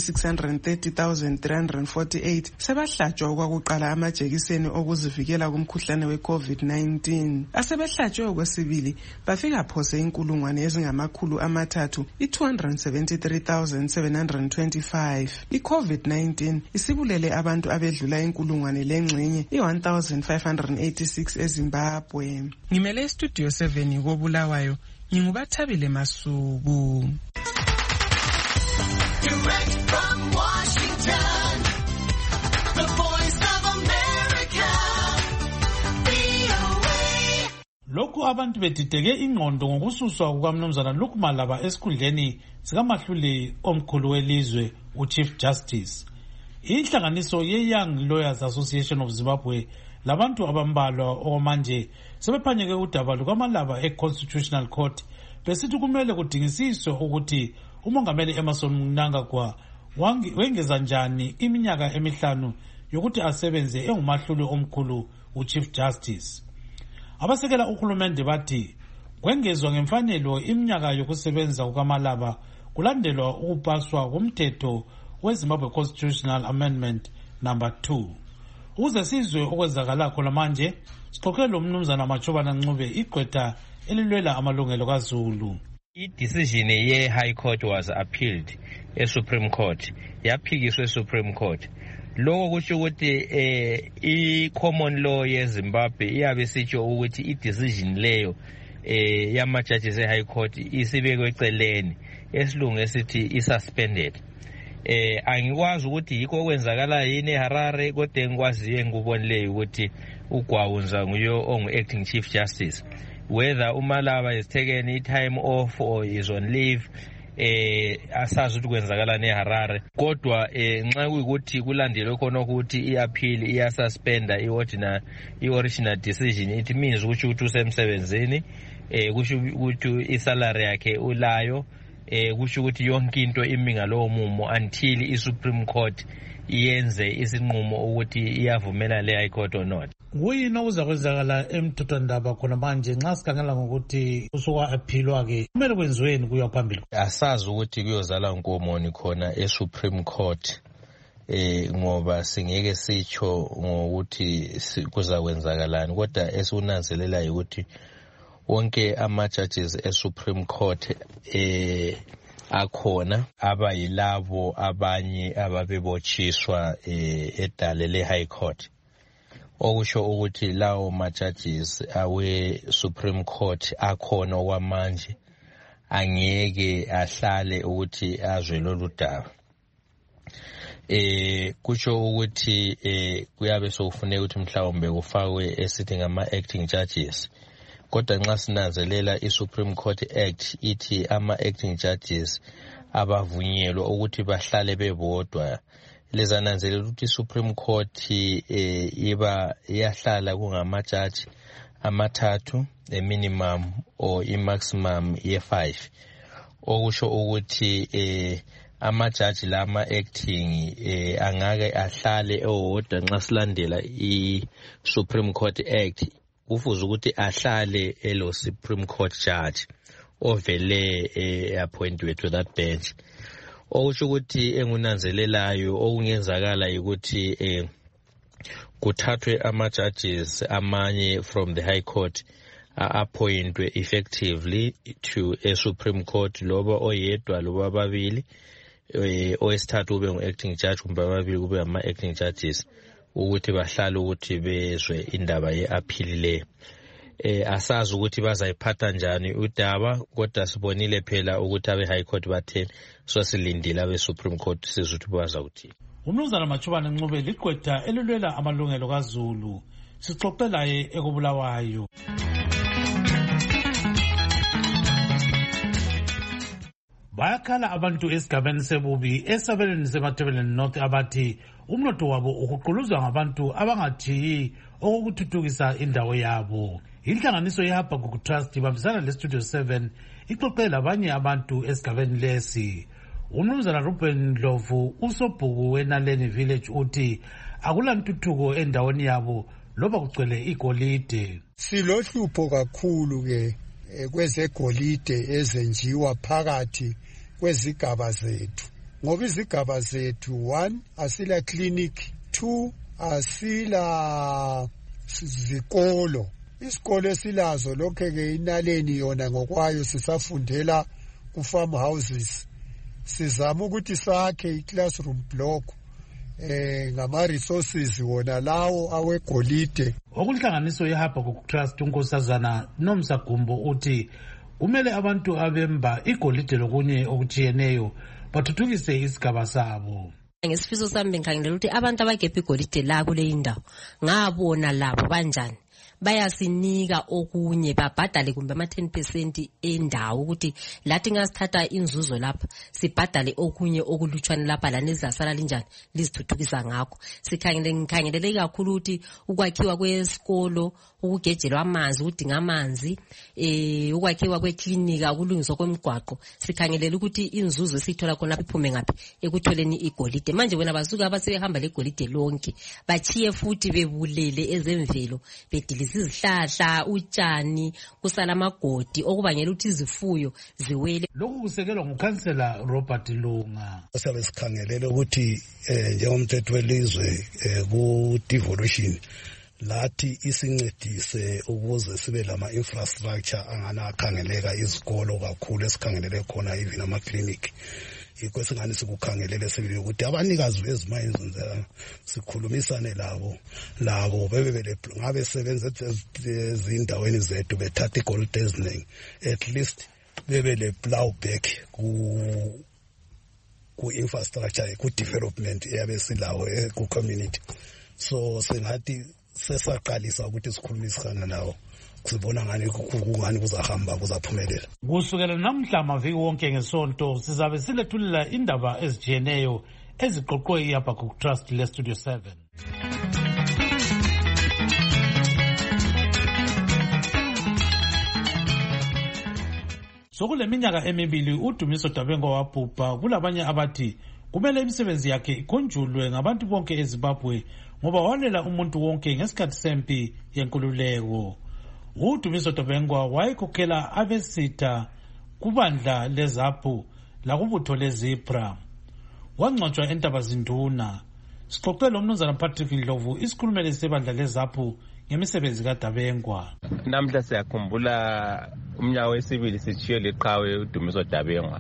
six hundred thirty thousand three hundred forty-eight sebahlatshwa okwakuqala amajekiseni okuzivikela kumkhuhlane we-covid nineteen. Asebehlatshwe okwesibili bafika phose inkulungwane ezingamakhulu amathathu i-two hundred seventy-three thousand seven hundred twenty-five. I-covid nineteen isibulele abantu abedlula inkulungwane lengxenye i-one thousand five hundred eighty-six eZimbabwe. Ngimele Studio seven koBulawayo, ngingubathabile Masuku. Direct from Washington, the voice of America, V O A. Lokhu abantu bedideke ingqondo ngokususwa kukamnumzana Luke Malaba esikhundleni sikamahluli omkhulu welizwe uChief Justice. Inhlanganiso ye-Young Lawyers Association of Zimbabwe labantu abambalwa okwamanje sebephanyeke udaba lukaMalaba e-Constitutional Court besithi kumele kudingisiswe ukuthi umongameli Emmerson Mnangagwa wengeza njani iminyaka emihlanu yokuthi asebenze engumahluli omkhulu uChief Justice. Abasekela uhulumende bathi kwengezwa ngemfanelo iminyaka yokusebenza kukaMalaba kulandelwa ukupaswa komthetho weZimbabwe Constitutional Amendment number two. Uze sizwe okwenzakala khona manje sixoxele umnumzana Machobana Ncube igqwetha elilwela amalungelo kaZulu. I-decision ye-High Court was appealed e-Supreme Court, yaphikiswa e-Supreme Court. Lokho kusho ukuthi eh i-common law yeZimbabwe iyabe sitsho ukuthi i-decision leyo eh yama-judges e-High Court isibekwe eceleni, esilungu esithi i-suspended. Eh angikwazi ukuthi yikho okwenzakala yini eHarare, kodwa ngikwaziye ngikubonileyo ukuthi uGwawunza nguyo ongu-acting Chief Justice. Whether uMalaba is taken a time off or is on leave, eh asazi ukuthi kwenzakala neHarare, kodwa eh nxa kuyikuthi kulandelwe khona ukuthi i-appeal iyasuspenda i-ordinary i-original decision, it means ukuthi uthi usemsebenzini, eh kusho ukuthi isalary yakhe ulayo, eh kusho ukuthi yonke into imi ngalowo mumo until i-Supreme Court iyenze isinqumo ukuthi iyavumela le High Court or not. Kuyini okuza kwenzakala emthethwandaba khona manje nxa sikhangela ngokuthi usuka aphilwa ke kumele kwenziweni kuya phambili? Asazi ukuthi kuyozala nkomoni khona e-Supreme Court, eh ngoba singeke sitsho ngokuthi kuzakwenzakalani, kodwa esikunanzelela ukuthi wonke ama-judges e-Supreme Court eh akhona abayilabo abanye ababebotshiswa eh edale le-High Court. Okusho ukuthi lawo ma-judges awe-Supreme Court akhona okwamanje angeke ahlale ukuthi azwe lolu daba. Eh kusho ukuthi eh kuyabe sokufuneka ukuthi mhlawumbe kufakwe esithi ngama-acting judges, kodwa nxa sinanzelela i-Supreme Court Act ithi ama-acting judges abavunyelwa ukuthi bahlale bebodwa. Lezananzelela ukuthi i-Supreme Court eh iba iyahlala kungamajaji amathathu, a minimum or i-maximum ye five. Okusho ukuthi eh amajaji lama acting eh angake ahlale ewodwa nxa silandela i-Supreme Court Act. Kufuze ukuthi ahlale elo Supreme Court judge ovele eh appointed to that bench. Okusho ukuthi engunanzelelayo okungenzakala ukuthi eh kuthathwe ama-judges amanye from the High Court appointwe effectively to a Supreme Court, loba oyedwa loba ababili, oyesithathu ube ngu-acting judge kumbe ababili kube ama-acting judges, ukuthi bahlale ukuthi bezwe indaba ye-appeal le. Eh asazi ukuthi bazayiphatha njani udaba, kodwa sibonile phela ukuthi abe High Court batheni, so silindile abe Supreme Court sizuthi baza ukuthi. Umnumzana Machobana Ncube ligqwetha elilwela amalungelo kaZulu, sixoxela ye ekubulawayo. Bayakhala abantu esigabeni sebubi esabelweni seMatabeleland North abathi umnotho wabo ukuquluzwa ngabantu abangathiyi okuthuthukisa indawo yabo. Inhlanganiso yeHabakkuk Trust ibambisana leStudio seven ixoxela abanye abantu esigabeni lesi. Umnumzana Ruben Ndlovu usobhuku weNaleni Village uthi akulantuthuko endaweni yabo loba kugcwele igolide. Silohlupho kakhulu ke kwezegolide ezenjiwa phakathi kwezigaba zethu. ngoba izigaba zethu one asila clinic, two asila zikolo. Isikolo esilazo lokho ke inaleni yona ngokwayo sisafundela ku farm houses. Sizama ukuthi sakhe i-classroom block eh ngama resources wona lawo awegolide. Okuhlanganiso yeHabakkuk Trust unkosazana Nomsagumbo uthi kumele abantu abemba igolide lokunye okujiyeneyo bathuthukise isigaba sabo. Ngesifiso sami bengikhangela ukuthi abantu abagebha igolide la kule indawo ngabona labo banjani bayasinika okunye babhadale kumbe ama ten percent endawo ukuthi lathi ngasithatha inzuzo lapha sibhadale okunye okulutshwana lapha la nezasala linjani lizithuthukisa ngakho. Sikhangele ngikhangelele kakhulu ukuthi ukwakhiwa kwesikolo, ukugejelwa amanzi, udinga amanzi, eh ukwakhiwa kweklinika, ukulungiswa kwemigwaqo. Sikhangelele ukuthi inzuzo sithola khona iphume ngapi ekutholeni igolide. Manje wena basuka abasebehamba legolide lonke bachiye futhi bebulele ezemvelo bediliza izihlahla, utshani, kusala amagodi okubangela ukuthi izifuyo ziwele. Lokhu kusekelwa ngukhansela Robert Lunga. Sabe sikhangelele ukuthi njengomthetho welizwe ku devolution lathi isincedise ukuze sibe lama infrastructure angana akhangeleka izikolo kakhulu esikhangelele khona even ama clinic. Ikho singani sikukhangelele sibili ukuthi abanikazi bezimayini sikhulumisane labo labo bebebele ngabe sebenza ezindaweni zethu bethatha igolide eziningi at least bebele plow back ku ku infrastructure ku development eyabe silawo ku community. So singathi sesaqalisa ukuthi sikhulumisane nawo sibona ngani kungani kuzahamba kuzaphumelela. Kusukela namhla amaviki wonke ngesonto sizabe silethulela indaba ezijiyeneyo eziqoqwe iHabakkuk Trust le Studio seven. Sokule minyaka emibili uDumiso Dabengwa wabhubha. Kulabanye abathi kumele imisebenzi yakhe ikhonjulwe ngabantu bonke eZimbabwe ngoba walela umuntu wonke ngesikhathi sempi yenkululeko. uDumiso Dabengwa wayekhokhela abesitha kubandla leZAPU lakubutho leZipra. Wangcwatshwa eNtabazinduna. Sixoxele umnumzana Patrick Ndlovu isikhulumeli sebandla leZAPU ngemisebenzi kaDabengwa. Namhla siyakhumbula umnyaka wesibili sithiye leqhawe uDumiso Dabengwa.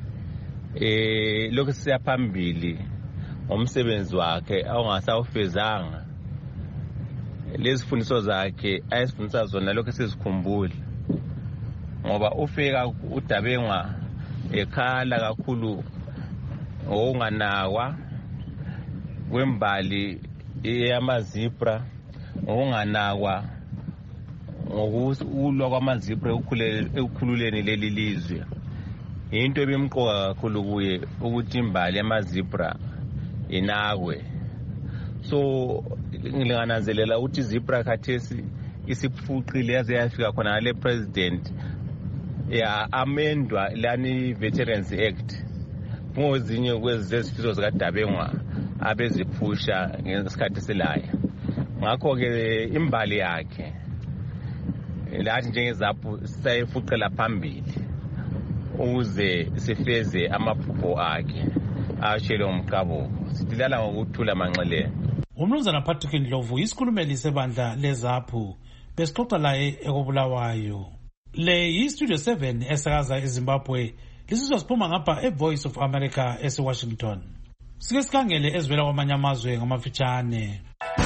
Eh lokho siyaphambili umsebenzi wakhe awungasawufezanga. Lezifundiso zakhe ayisifundisa zona lokho sizikhumbula ngoba ufika uDabengwa ekhala kakhulu okunganakwa kwembali eyamazipra, okunganakwa ngokulwa kwamazipra ekukhululeni leli lizwe. Into ebimqoka kakhulu kuye ukuthi imbali yamazipra inakwe. So ngilangazelela ukuthi izipra khathesi isiphuqile yaze yafika khona le president ya amendwa lani Veterans Act ngozinye kwezifiso zikaDabengwa abeziphusha ngesikhathi selaya. Ngakho ke imbali yakhe lathi njengeZAPU sayifuqela phambili ukuze sifeze amaphupho akhe ashele umqabo. Sidilala ngokuthula manxele. Umnumzana Patrick Ndlovu isikhulumeli sebandla leZAPU besixoxa laye ekobulawayo. Le yiStudio seven esakaza eZimbabwe lisizwa siphuma ngapha eVoice of America eseWashington. Sike sikhangele ezivela kwamanye amazwe ngamafitshane.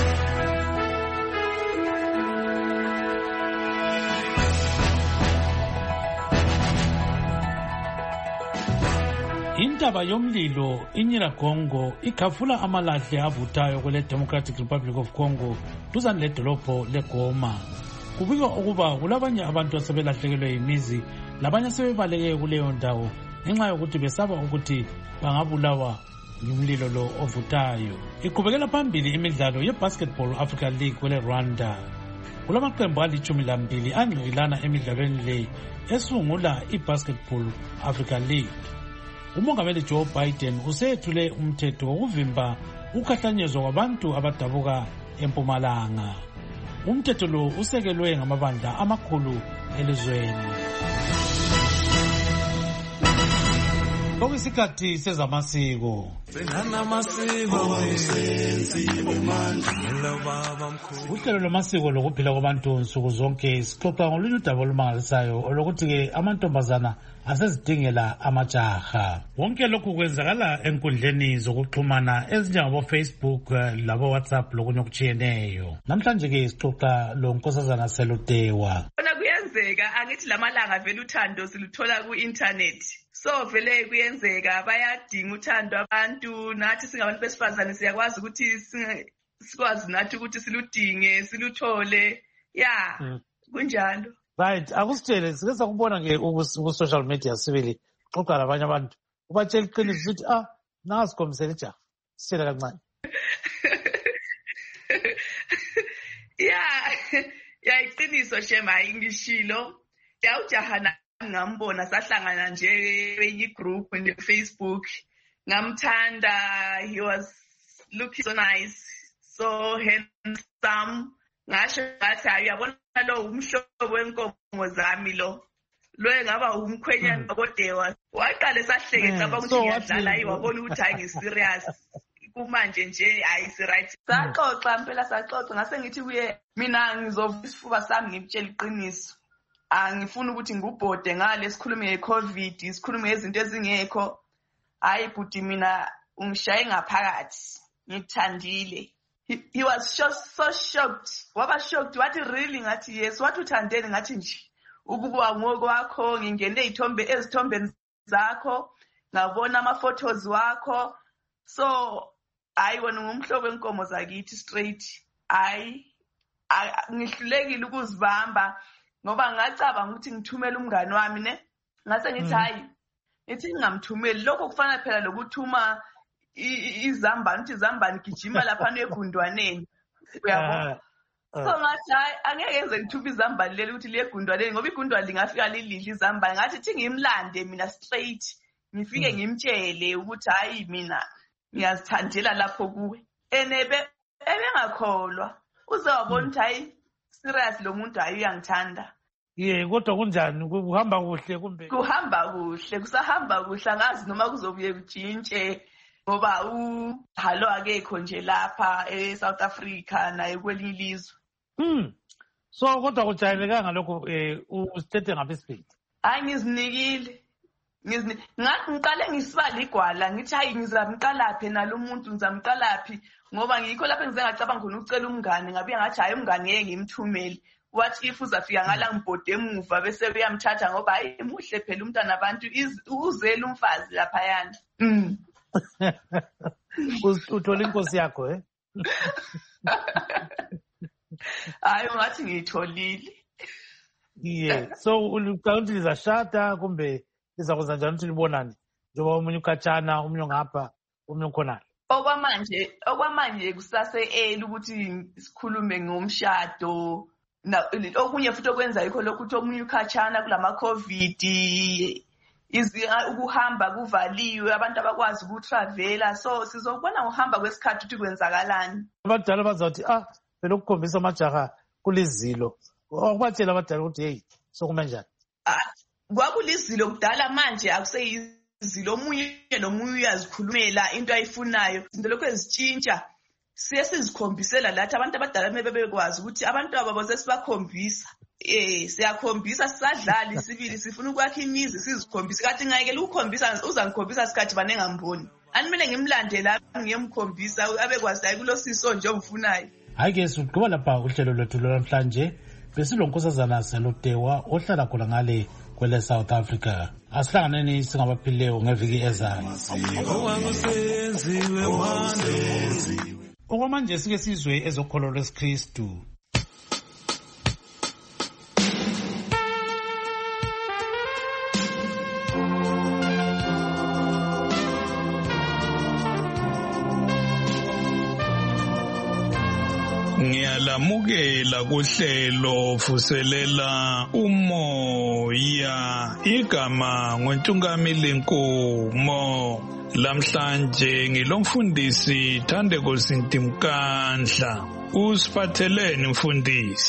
Intaba yomlilo iNyiragongo ikhafula amalahle avuthayo kwele Democratic Republic of Congo duzane ledolopho leGoma. Kubikwa ukuba kulabanye abantu asebelahlekelwe yimizi labanye sebebaleke kuleyo ndawo ngenxa yokuthi besaba ukuthi bangabulawa ngumlilo lo ovuthayo. Iqhubekela phambili imidlalo yeBasketball Africa League kwele Rwanda. Kulamaqembu alichumi lambili angqilana emidlalweni le esungula iBasketball Africa League. Umongameli Joe Biden usethule umthetho wokuvimba ukukhahlanyezwa kwabantu abadabuka eMpumalanga. Umthetho lo usekelwe ngamabandla amakhulu elizweni. Okuyisikhathi sezamasiko. Uhlelo lwamasiko lokuphila kwabantu nsuku zonke sixoxa ngolunye udaba olumangalisayo olokuthi-ke amantombazana asezidingela amajaha. Wonke lokhu kwenzakala enkundleni zokuxhumana ezinjengabo-Facebook labo-WhatsApp lokunye okutshiyeneyo. Namhlanje-ke sixoxa lo Nkosazana Selotewa. Khona kuyenzeka angithi lamalanga vele uthando siluthola ku-internet. So vele kuyenzeka bayadinga uthando abantu, nathi singabantu besifazane siyakwazi ukuthi sikwazi nathi ukuthi siludinge siluthole. Ya kunjalo. Right, akusitshele sike sakubona ke ku social media sibili xoxa labanye abantu ubatshela iqiniso ukuthi ah nasikhombisela ijaha sitshela kancane. Ya ya iqiniso shema ingishilo ya ujaha ngambona sahlangana nje kwenye group on Facebook ngamthanda, he was looking so nice, so handsome. Ngasho ngathi ayabona lo umhlobo wenkomo zami lo lo engaba umkhwenyana kodewa waqale sahleke cabanga ukuthi ngiyadlala ayi wabona ukuthi hayi ngiserious kumanje nje ayi si right. Saxoxa impela saxoxa ngase ngithi kuye mina ngizovula isifuba sami ngimtshela iqiniso. Angifuna ukuthi ngubhode ngale sikhulume ngeCovid, sikhulume ngezinto ezingekho. Hayi bhuti mina ungishaye ngaphakathi ngithandile. He, he was just so shocked. Waba shocked wathi really ngathi yes wathi uthandeni ngathi nje ukuba ngokwakho ngingene izithombe ezithombeni zakho ngabona ama photos wakho. So hayi wena ngumhlobo wenkomo zakithi straight. Hayi ngihlulekile ukuzibamba ngoba ngacabanga ukuthi ngithumele umngane wami ne ngase ngithi hayi ithi ngingamthumeli lokho kufana phela lokuthuma izambani uthi izambani gijima lapha egundwaneni uyabona. So ngathi hayi angeke yenze ngithuba izambani leli ukuthi liye egundwaneni ngoba igundwane lingafika lilidla izambani. Ngathi thi ngimlande mina straight ngifike ngimtshele ukuthi hayi mina ngiyazithandela lapho kuwe enebe ebengakholwa uze wabona ukuthi hayi serious lo muntu hayi uyangithanda. Ye kodwa kunjani kuhamba kuhle kumbe? Kuhamba kuhle kusahamba kuhle angazi noma kuzobuye kujintshe ngoba u halo akekho nje lapha eSouth Africa naye kwelinye ilizwe. Hmm. So kodwa kujayelekanga lokho eh usithethe ngabe speed. Hayi ngizinikile. Ngizni ngathi ngiqale ngisibala igwala ngithi hayi ngizamqalaphe nalo muntu ngizamqalaphi ngoba ngikho lapha ngize ngacabanga khona ucela umngane ngabe ngathi hayi umngane ngeke ngimthumeli. Wathi if uzafika ngala ngibhode emuva bese uyamthatha ngoba hayi emuhle phela umntana abantu uzela umfazi lapha yana. Mm. Uthola inkosi yakho eh? Hayi ngathi ngiyitholile. Yeah. So uliqonda lizashada kumbe lizakwenza njani ukuthi libonane? Njengoba umunye ukhatshana, umunye ngapha, umunye khona. Okwamanje, okwamanje kusase eli ukuthi sikhulume ngomshado. Na okunye futhi okwenza yikho lokho ukuthi omunye ukhatshana kulama COVID izi ukuhamba kuvaliwe abantu abakwazi ukutravela. So sizokubona ngohamba kwesikhathi ukuthi kwenzakalani. Abadala bazathi ah phela ukukhombisa amajaha kulizilo. Akubatshela abadala ukuthi hey sokume njani? Kwakulizilo kudala manje akuseyizilo omunye nomunye uyazikhulumela into ayifunayo. Into lokho ezitshintsha siye sizikhombisela lathi abantu abadala mebebekwazi ukuthi abantu ababo sesibakhombisa. Eh siyakhombisa sisadlala isibili sifuna ukwakha imizi sizikhombisa kathi ngayekela ukukhombisa uzangikhombisa isikhathi bane ngamboni. Animele ngimlande la ngiyemkhombisa abekwazi hayi kulosiso nje ongifunayo. Hayi ke siqhuba lapha uhlelo lwethu namhlanje besilo Nkosazana Selotewa ohlala khona ngale kwele South Africa. Asihlanganeni singabaphileyo ngeviki ezayo. Okwamanje sike sizwe ezokholo lwesikristu. Ngiyalamukela kuhlelo vuselela umoya igama ngoNtungamili Nkomo. Lamhlanje ngilomfundisi Thandeko Sintimkandla. Usiphatheleni mfundisi?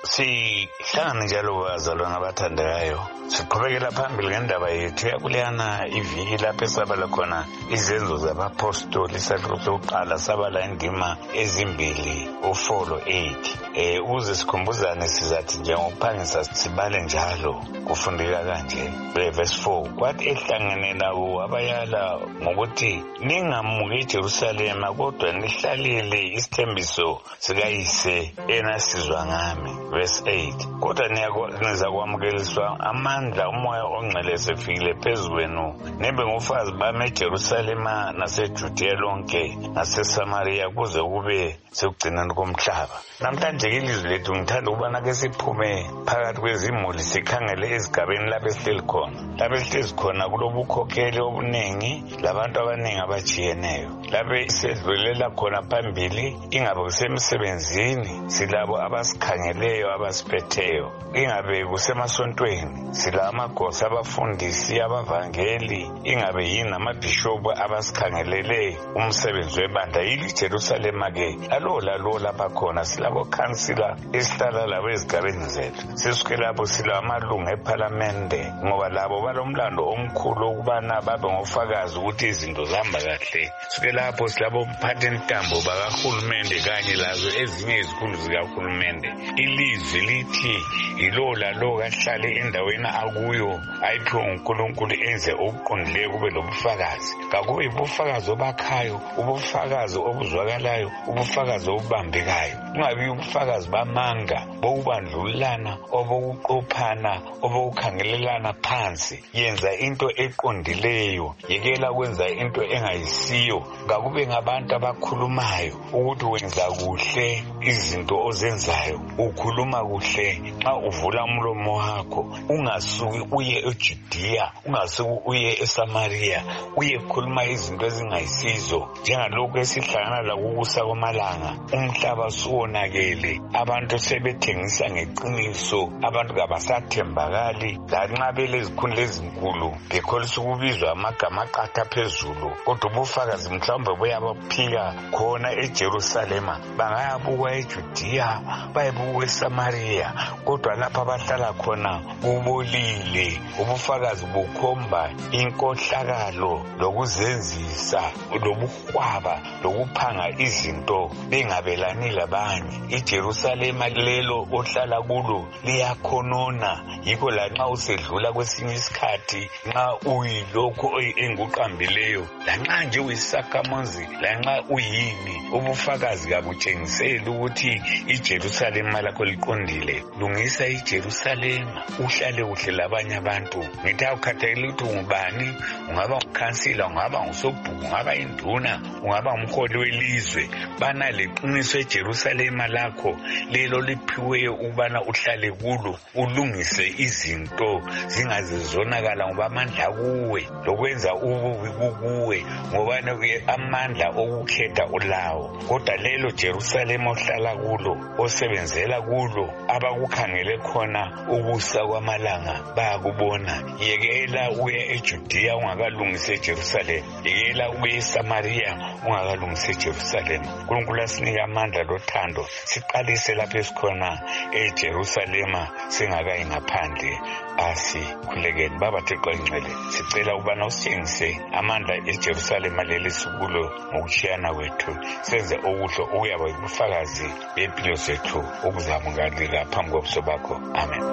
sihlangane njalo bazalwane abathandekayo siqhubekela phambili ngendaba yethu yakuleyana iviki lapho esabala khona izenzo zabapostoli isahluko sokuqala sabala indima ezimbili u-four lo-eight um ukuze sikhumbuzane sizathi njengokuphangisa sibale njalo kufundeka kanje verse four kwathi ehlangene nabo abayala ngokuthi ningamuki eJerusalema kodwa nihlalele isithembiso sikayise enasizwa ngami verse eight kodwa nizakwamukeliswa amandla umoya ongcwele sefikile phezu kwenu nibe ngofazi bami eJerusalema naseJudiya lonke naseSamariya kuze kube sekugcineni komhlaba. Namhlanje ilizwi lethu ngithanda ukubana ke siphume phakathi kwezimuli sikhangele ezigabeni lapho esihleli khona. Lapho esihlezi khona kulobukhokheli obuningi labantu abaningi abajiyeneyo. Lapho sedlulela khona phambili ingabe kusemsebenzini silabo abasikhangeleyo abasiphetheyo. Ingabe kusemasontweni sila amagosa abafundisi abavangeli ingabe yini amabhishopu abasikhangelele umsebenzi webandla yili Jerusalema ke alo lalo lapha khona silabo khansila esihlala labo ezigabeni zethu sisuke lapho sila amalungu eParliamente ngoba labo balomlando omkhulu ukubana babe ngofakazi ukuthi izinto zihamba kahle suke lapho silabo mphathintambo bakahulumende kanye lazo ezinye izikhulu zikahulumende ilizwi lithi ilo lalo kahlale endaweni akuyo ayiphiwe uNkulunkulu enze okuqondileyo kube lobufakazi kakube ubufakazi obakhayo ubufakazi obuzwakalayo ubufakazi obubambekayo kungabi ubufakazi bamanga bokubandlulana obokuqophana obokukhangelelana phansi yenza into eqondileyo yekela kwenza into engayisiyo kakube ngabantu abakhulumayo ukuthi wenza kuhle izinto ozenzayo ukhuluma kuhle nxa uvula umlomo wakho ungasuki uye eJudiya ungasuki uye eSamariya uye khuluma izinto ezingayisizo njengalokho esihlangana lakukusa kwamalanga umhlaba suwonakele abantu sebethengisa ngeqiniso abantu kabasathembakali lanxa belezikhundla ezinkulu bekholisa ukubizwa amagama aqatha phezulu kodwa ubufakazi mhlawumbe buyabaphika khona eJerusalema bangayabukwa eJudiya bayebuka eSamariya kodwa lapha abahlala khona kubolile ubufakazi bukhomba inkohlakalo lokuzenzisa lobuhwaba lokuphanga izinto bengabelani labanye iJerusalema lelo ohlala kulo liyakhonona yikho lanxa usedlula kwesinye isikhathi nxa uyilokho enguqambileyo lanxa nje uyisakhamuzi lanxa uyini ubufakazi kabutshengiseli ukuthi iJerusalema lakho liqondile lungisa iJerusalema uhlale kuhle labanye abantu ngithi awukhathekile ukuthi ungubani ungaba ngukhansila ungaba ngusobhuku ungaba induna ungaba umholi welizwe bana leqiniso eJerusalema lakho lelo liphiweyo ubana uhlale kulo ulungise izinto zingaze zonakala ngoba amandla kuwe lokwenza ububi kuwe ngoba amandla okukhetha ulawo kodwa lelo Jerusalema ohlala kulo osebenzela kulo abakukhangele khona ubusa kwamalanga bayakubona yekela uye eJudiya ungakalungise eJerusalema yekela uye eSamariya ungakalungise eJerusalema uNkulunkulu asinika amandla lothando siqalise lapho esikhona eJerusalema singakayi ngaphandle asikhulekeni baba Thixo engcwele sicela ubana usitshengise amandla eJerusalema leli sukulo ngokushiyana kwethu senze okuhle okuyaba ubufakazi bempilo zethu okuzamukalika phambi kobuso bakho amen.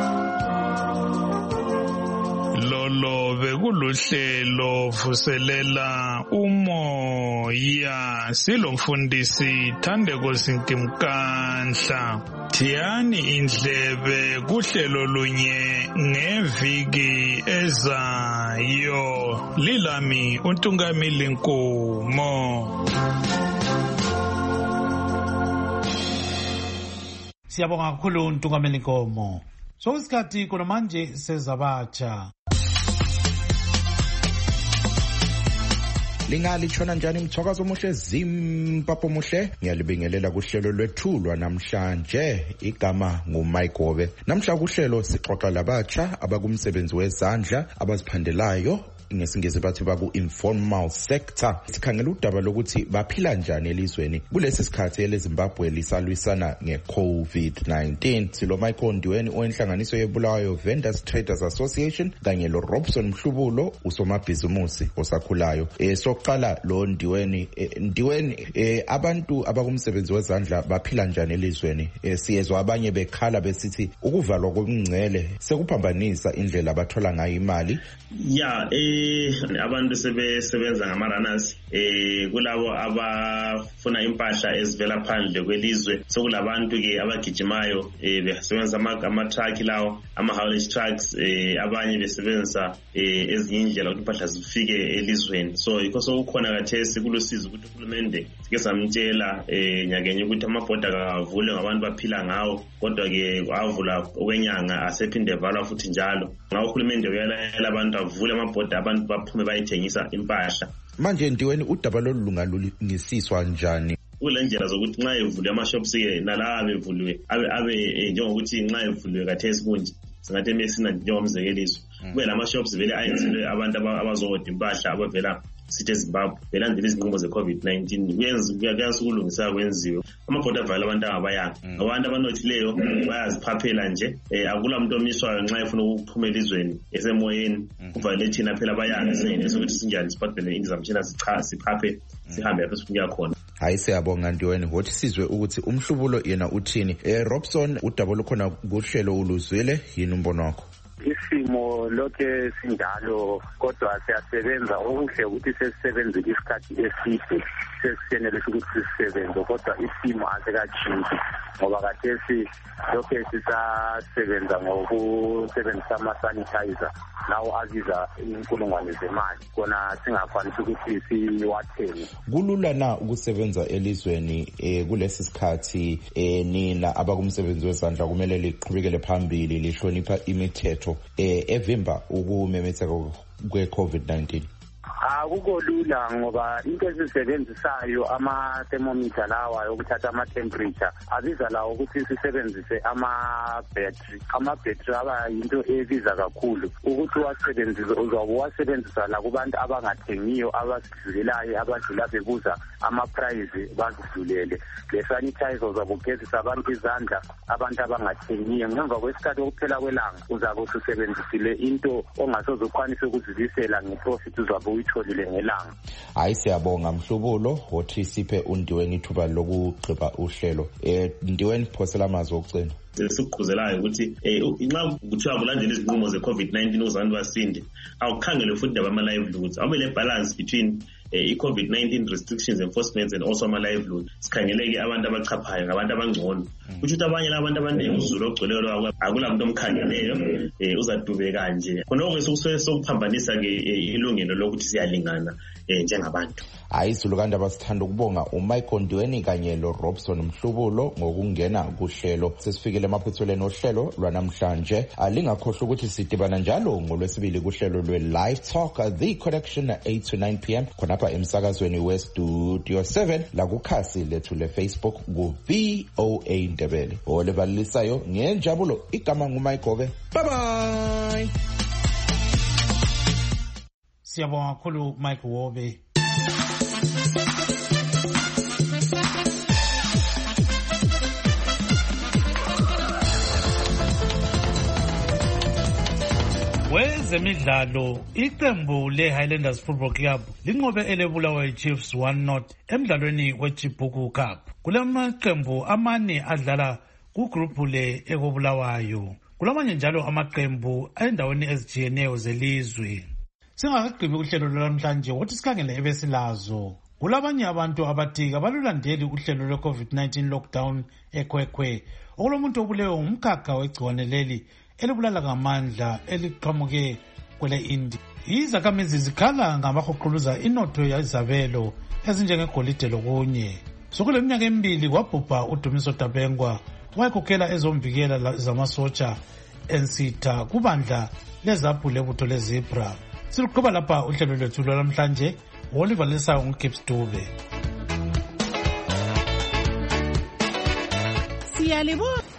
Lolo bekuluhlelo vuselela umoya silomfundisi Thandeko Zintimkanhla thiyani indlebe kuhlelo lunye ngeviki ezayo lilami uNtungamili Nkomo. Siyabonga kakhulu uNtungamili Nkomo. Sokusikhathi kuna manje sezabatsha. Lingalitshona njani mthwakazo omuhle Zimbabwe muhle ngiyalibingelela kuhlelo lwethulwa namhlanje igama nguMayigobe namhla kuhlelo sixoxa labatsha abakumsebenzi wezandla abaziphandelayo ngesingisi bathi baku informal sector. Sikhangela udaba lokuthi baphila njani elizweni kulesi sikhathi eleZimbabwe lisalwisana nge-COVID nineteen. Silo Michael Ndiweni owenhlanganiso yeBulawayo Vendors Traders Association kanye lo Robson Mhlubulo usomabhizimusi osakhulayo. Eh soqala lo Ndiweni eh, Ndiweni eh, abantu abakumsebenzi wezandla baphila njani elizweni? Eh, siyezwa abanye bekhala besithi ukuvalwa komngcele sekuphambanisa indlela abathola ngayo imali. Ya eh abantu sebesebenza ngama runners eh kulabo abafuna impahla ezivela phandle kwelizwe, sokulabantu ke abagijimayo eh besebenza ama truck lawo ama haulage trucks, eh abanye besebenza eh ezinye indlela ukuthi impahla zifike elizweni. So yikho sokukhona kathesi kulusizo ukuthi uhulumende ke samtshela eh nyakenye ukuthi amabhoda akavule ngabantu baphila ngawo, kodwa ke avula okwenyanga asephinde valwa futhi njalo. Ngawo uhulumende uyalayela abantu avule amabhoda abantu baphume bayithengisa impahla. Manje Ndiweni udaba lolu lungalungisiswa njani? Kule ndlela zokuthi nxa evulwe ama-shops ke nala abevuliwe abe abe njengokuthi nxa evulwe kathesi kunje singathi mesina njengomzekeliso kube lama-shops vele ayenzelwe abantu abazohoda impahla abavela sithe Zimbabwe belandela izinqumo ze-COVID nineteen. Kuyenza ukulungisa kwenziwe amabhoda avala abantu angabayanga, abantu abanothileyo bayaziphaphela nje. Akula muntu omiswayo nxa efuna ukuphuma elizweni esemoyeni kuvalele thina phela bayanga singenisa ukuthi sinjani sibhadele indizamtshina siphaphe sihambe lapho sifuna khona. Hayi siyabonga Ndiweni ngothi sizwe ukuthi umhlubulo yena uthini. Eh Robson udaba lukhona kuhlelo uluzwile yini umbono wakho? Isimo lokhe sinjalo kodwa siyasebenza okuhle ukuthi sesisebenzile isikhathi eside sesisenele ukuthi sisebenze kodwa isimo asikatshintshi ngoba kathesi lokhe sisasebenza ngokusebenzisa ama-sanitizer lawo abiza inkulungwane zemali kona singakwanisi ukuthi siwathenge. Kulula na ukusebenza elizweni eh kulesi sikhathi eh nina abakumsebenzi wezandla kumele liqhubekele phambili lihlonipha imithetho eh evimba ukumemetheka kwe-COVID nineteen? Akukolula ngoba into esisebenzisayo ama-thermometer lawa yokuthatha ama-temperature abiza lawo ukuthi sisebenzise ama-battery. Ama-battery aba yinto ebiza kakhulu ukuthi wasebenzise uzobe wasebenzisa la kubantu abangathengiyo abasidlulelayo abadlula bebuza ama-price bazidlulele. Le-sanitizer uzabe ugezisa abantu izandla abantu abangathengiyo. Ngemva kwesikhathi okuphela kwelanga uzabe usebenzisile into ongasoze ukwanise ukuzibisela ngeprofit uzabe uyitholile ngelanga. Hayi siyabonga Mhlubulo wothi siphe uNdiweni ithuba lokugqiba uhlelo. Eh Ndiweni phosela amazwi okugcina. Sikuqhuzelayo ukuthi eh inxa kuthiwa kulandela izinqumo ze-COVID nineteen uzantu basinde awukhangele futhi abama-livelihoods awube le balance between i-COVID nineteen restrictions enforcements and also ama-livelihood. Sikhangeleke abantu abachaphayo ngabantu abangcono kusho ukuthi abanye labantu abaningi uzulu ogcweleyo akula muntu omkhangeleyo uzadubeka nje khonoko sokusuke sokuphambanisa-ke ilungelo lokuthi siyalingana njengabantu. Hayi izulu kanti abasithanda ukubonga uMichael Ndiweni kanye lo Robson Mhlubulo ngokungena kuhlelo. Sesifikele emaphuthelweni ohlelo lwanamhlanje. Alingakhohlwa ukuthi sidibana njalo ngolwesibili kuhlelo lwe-Live Talk The Connection eight to nine p m khonapha emsakazweni we-Studio seven la kukhasi lethu le-Facebook ku-V O A Ndebele. Olevalisayo ngenjabulo igama nguMichael. Bye bye. Siyabonga kakhulu Mike Wobe. Wezemidlalo, iqembu le-Highlanders Football Club linqobe eleBulawayo Chiefs one not emdlalweni weChibuku Cup. Kule maqembu amane adlala kugrupu le ekoBulawayo. Kulamanye njalo amaqembu endaweni ezijiyeneyo zelizwe. Singakagqibi uhlelo lwanamhlanje wothi sikhangele ebesilazo. Kulabanye abantu abathi abalulandeli uhlelo lwe-COVID nineteen lockdown eKwekwwe. Okulomuntu obulewe umkhakha wegciwane leli elibulala ngamandla eliqhamuke kwele India. Izakhamizi zikhala ngamahuquluza inotho yazabelo ezinjengegolide lokunye. Sokule minyaka emibili kwabhubha uDumiso Dabengwa wayekhokhela ezomvikela zamasotsha ensitha kubandla lezaphu lebutho lezebra. Siluqhuba lapha uhlelo lwethu lwanamhlanje. Oliver Lisa uGibbs Dube. Siyalibona.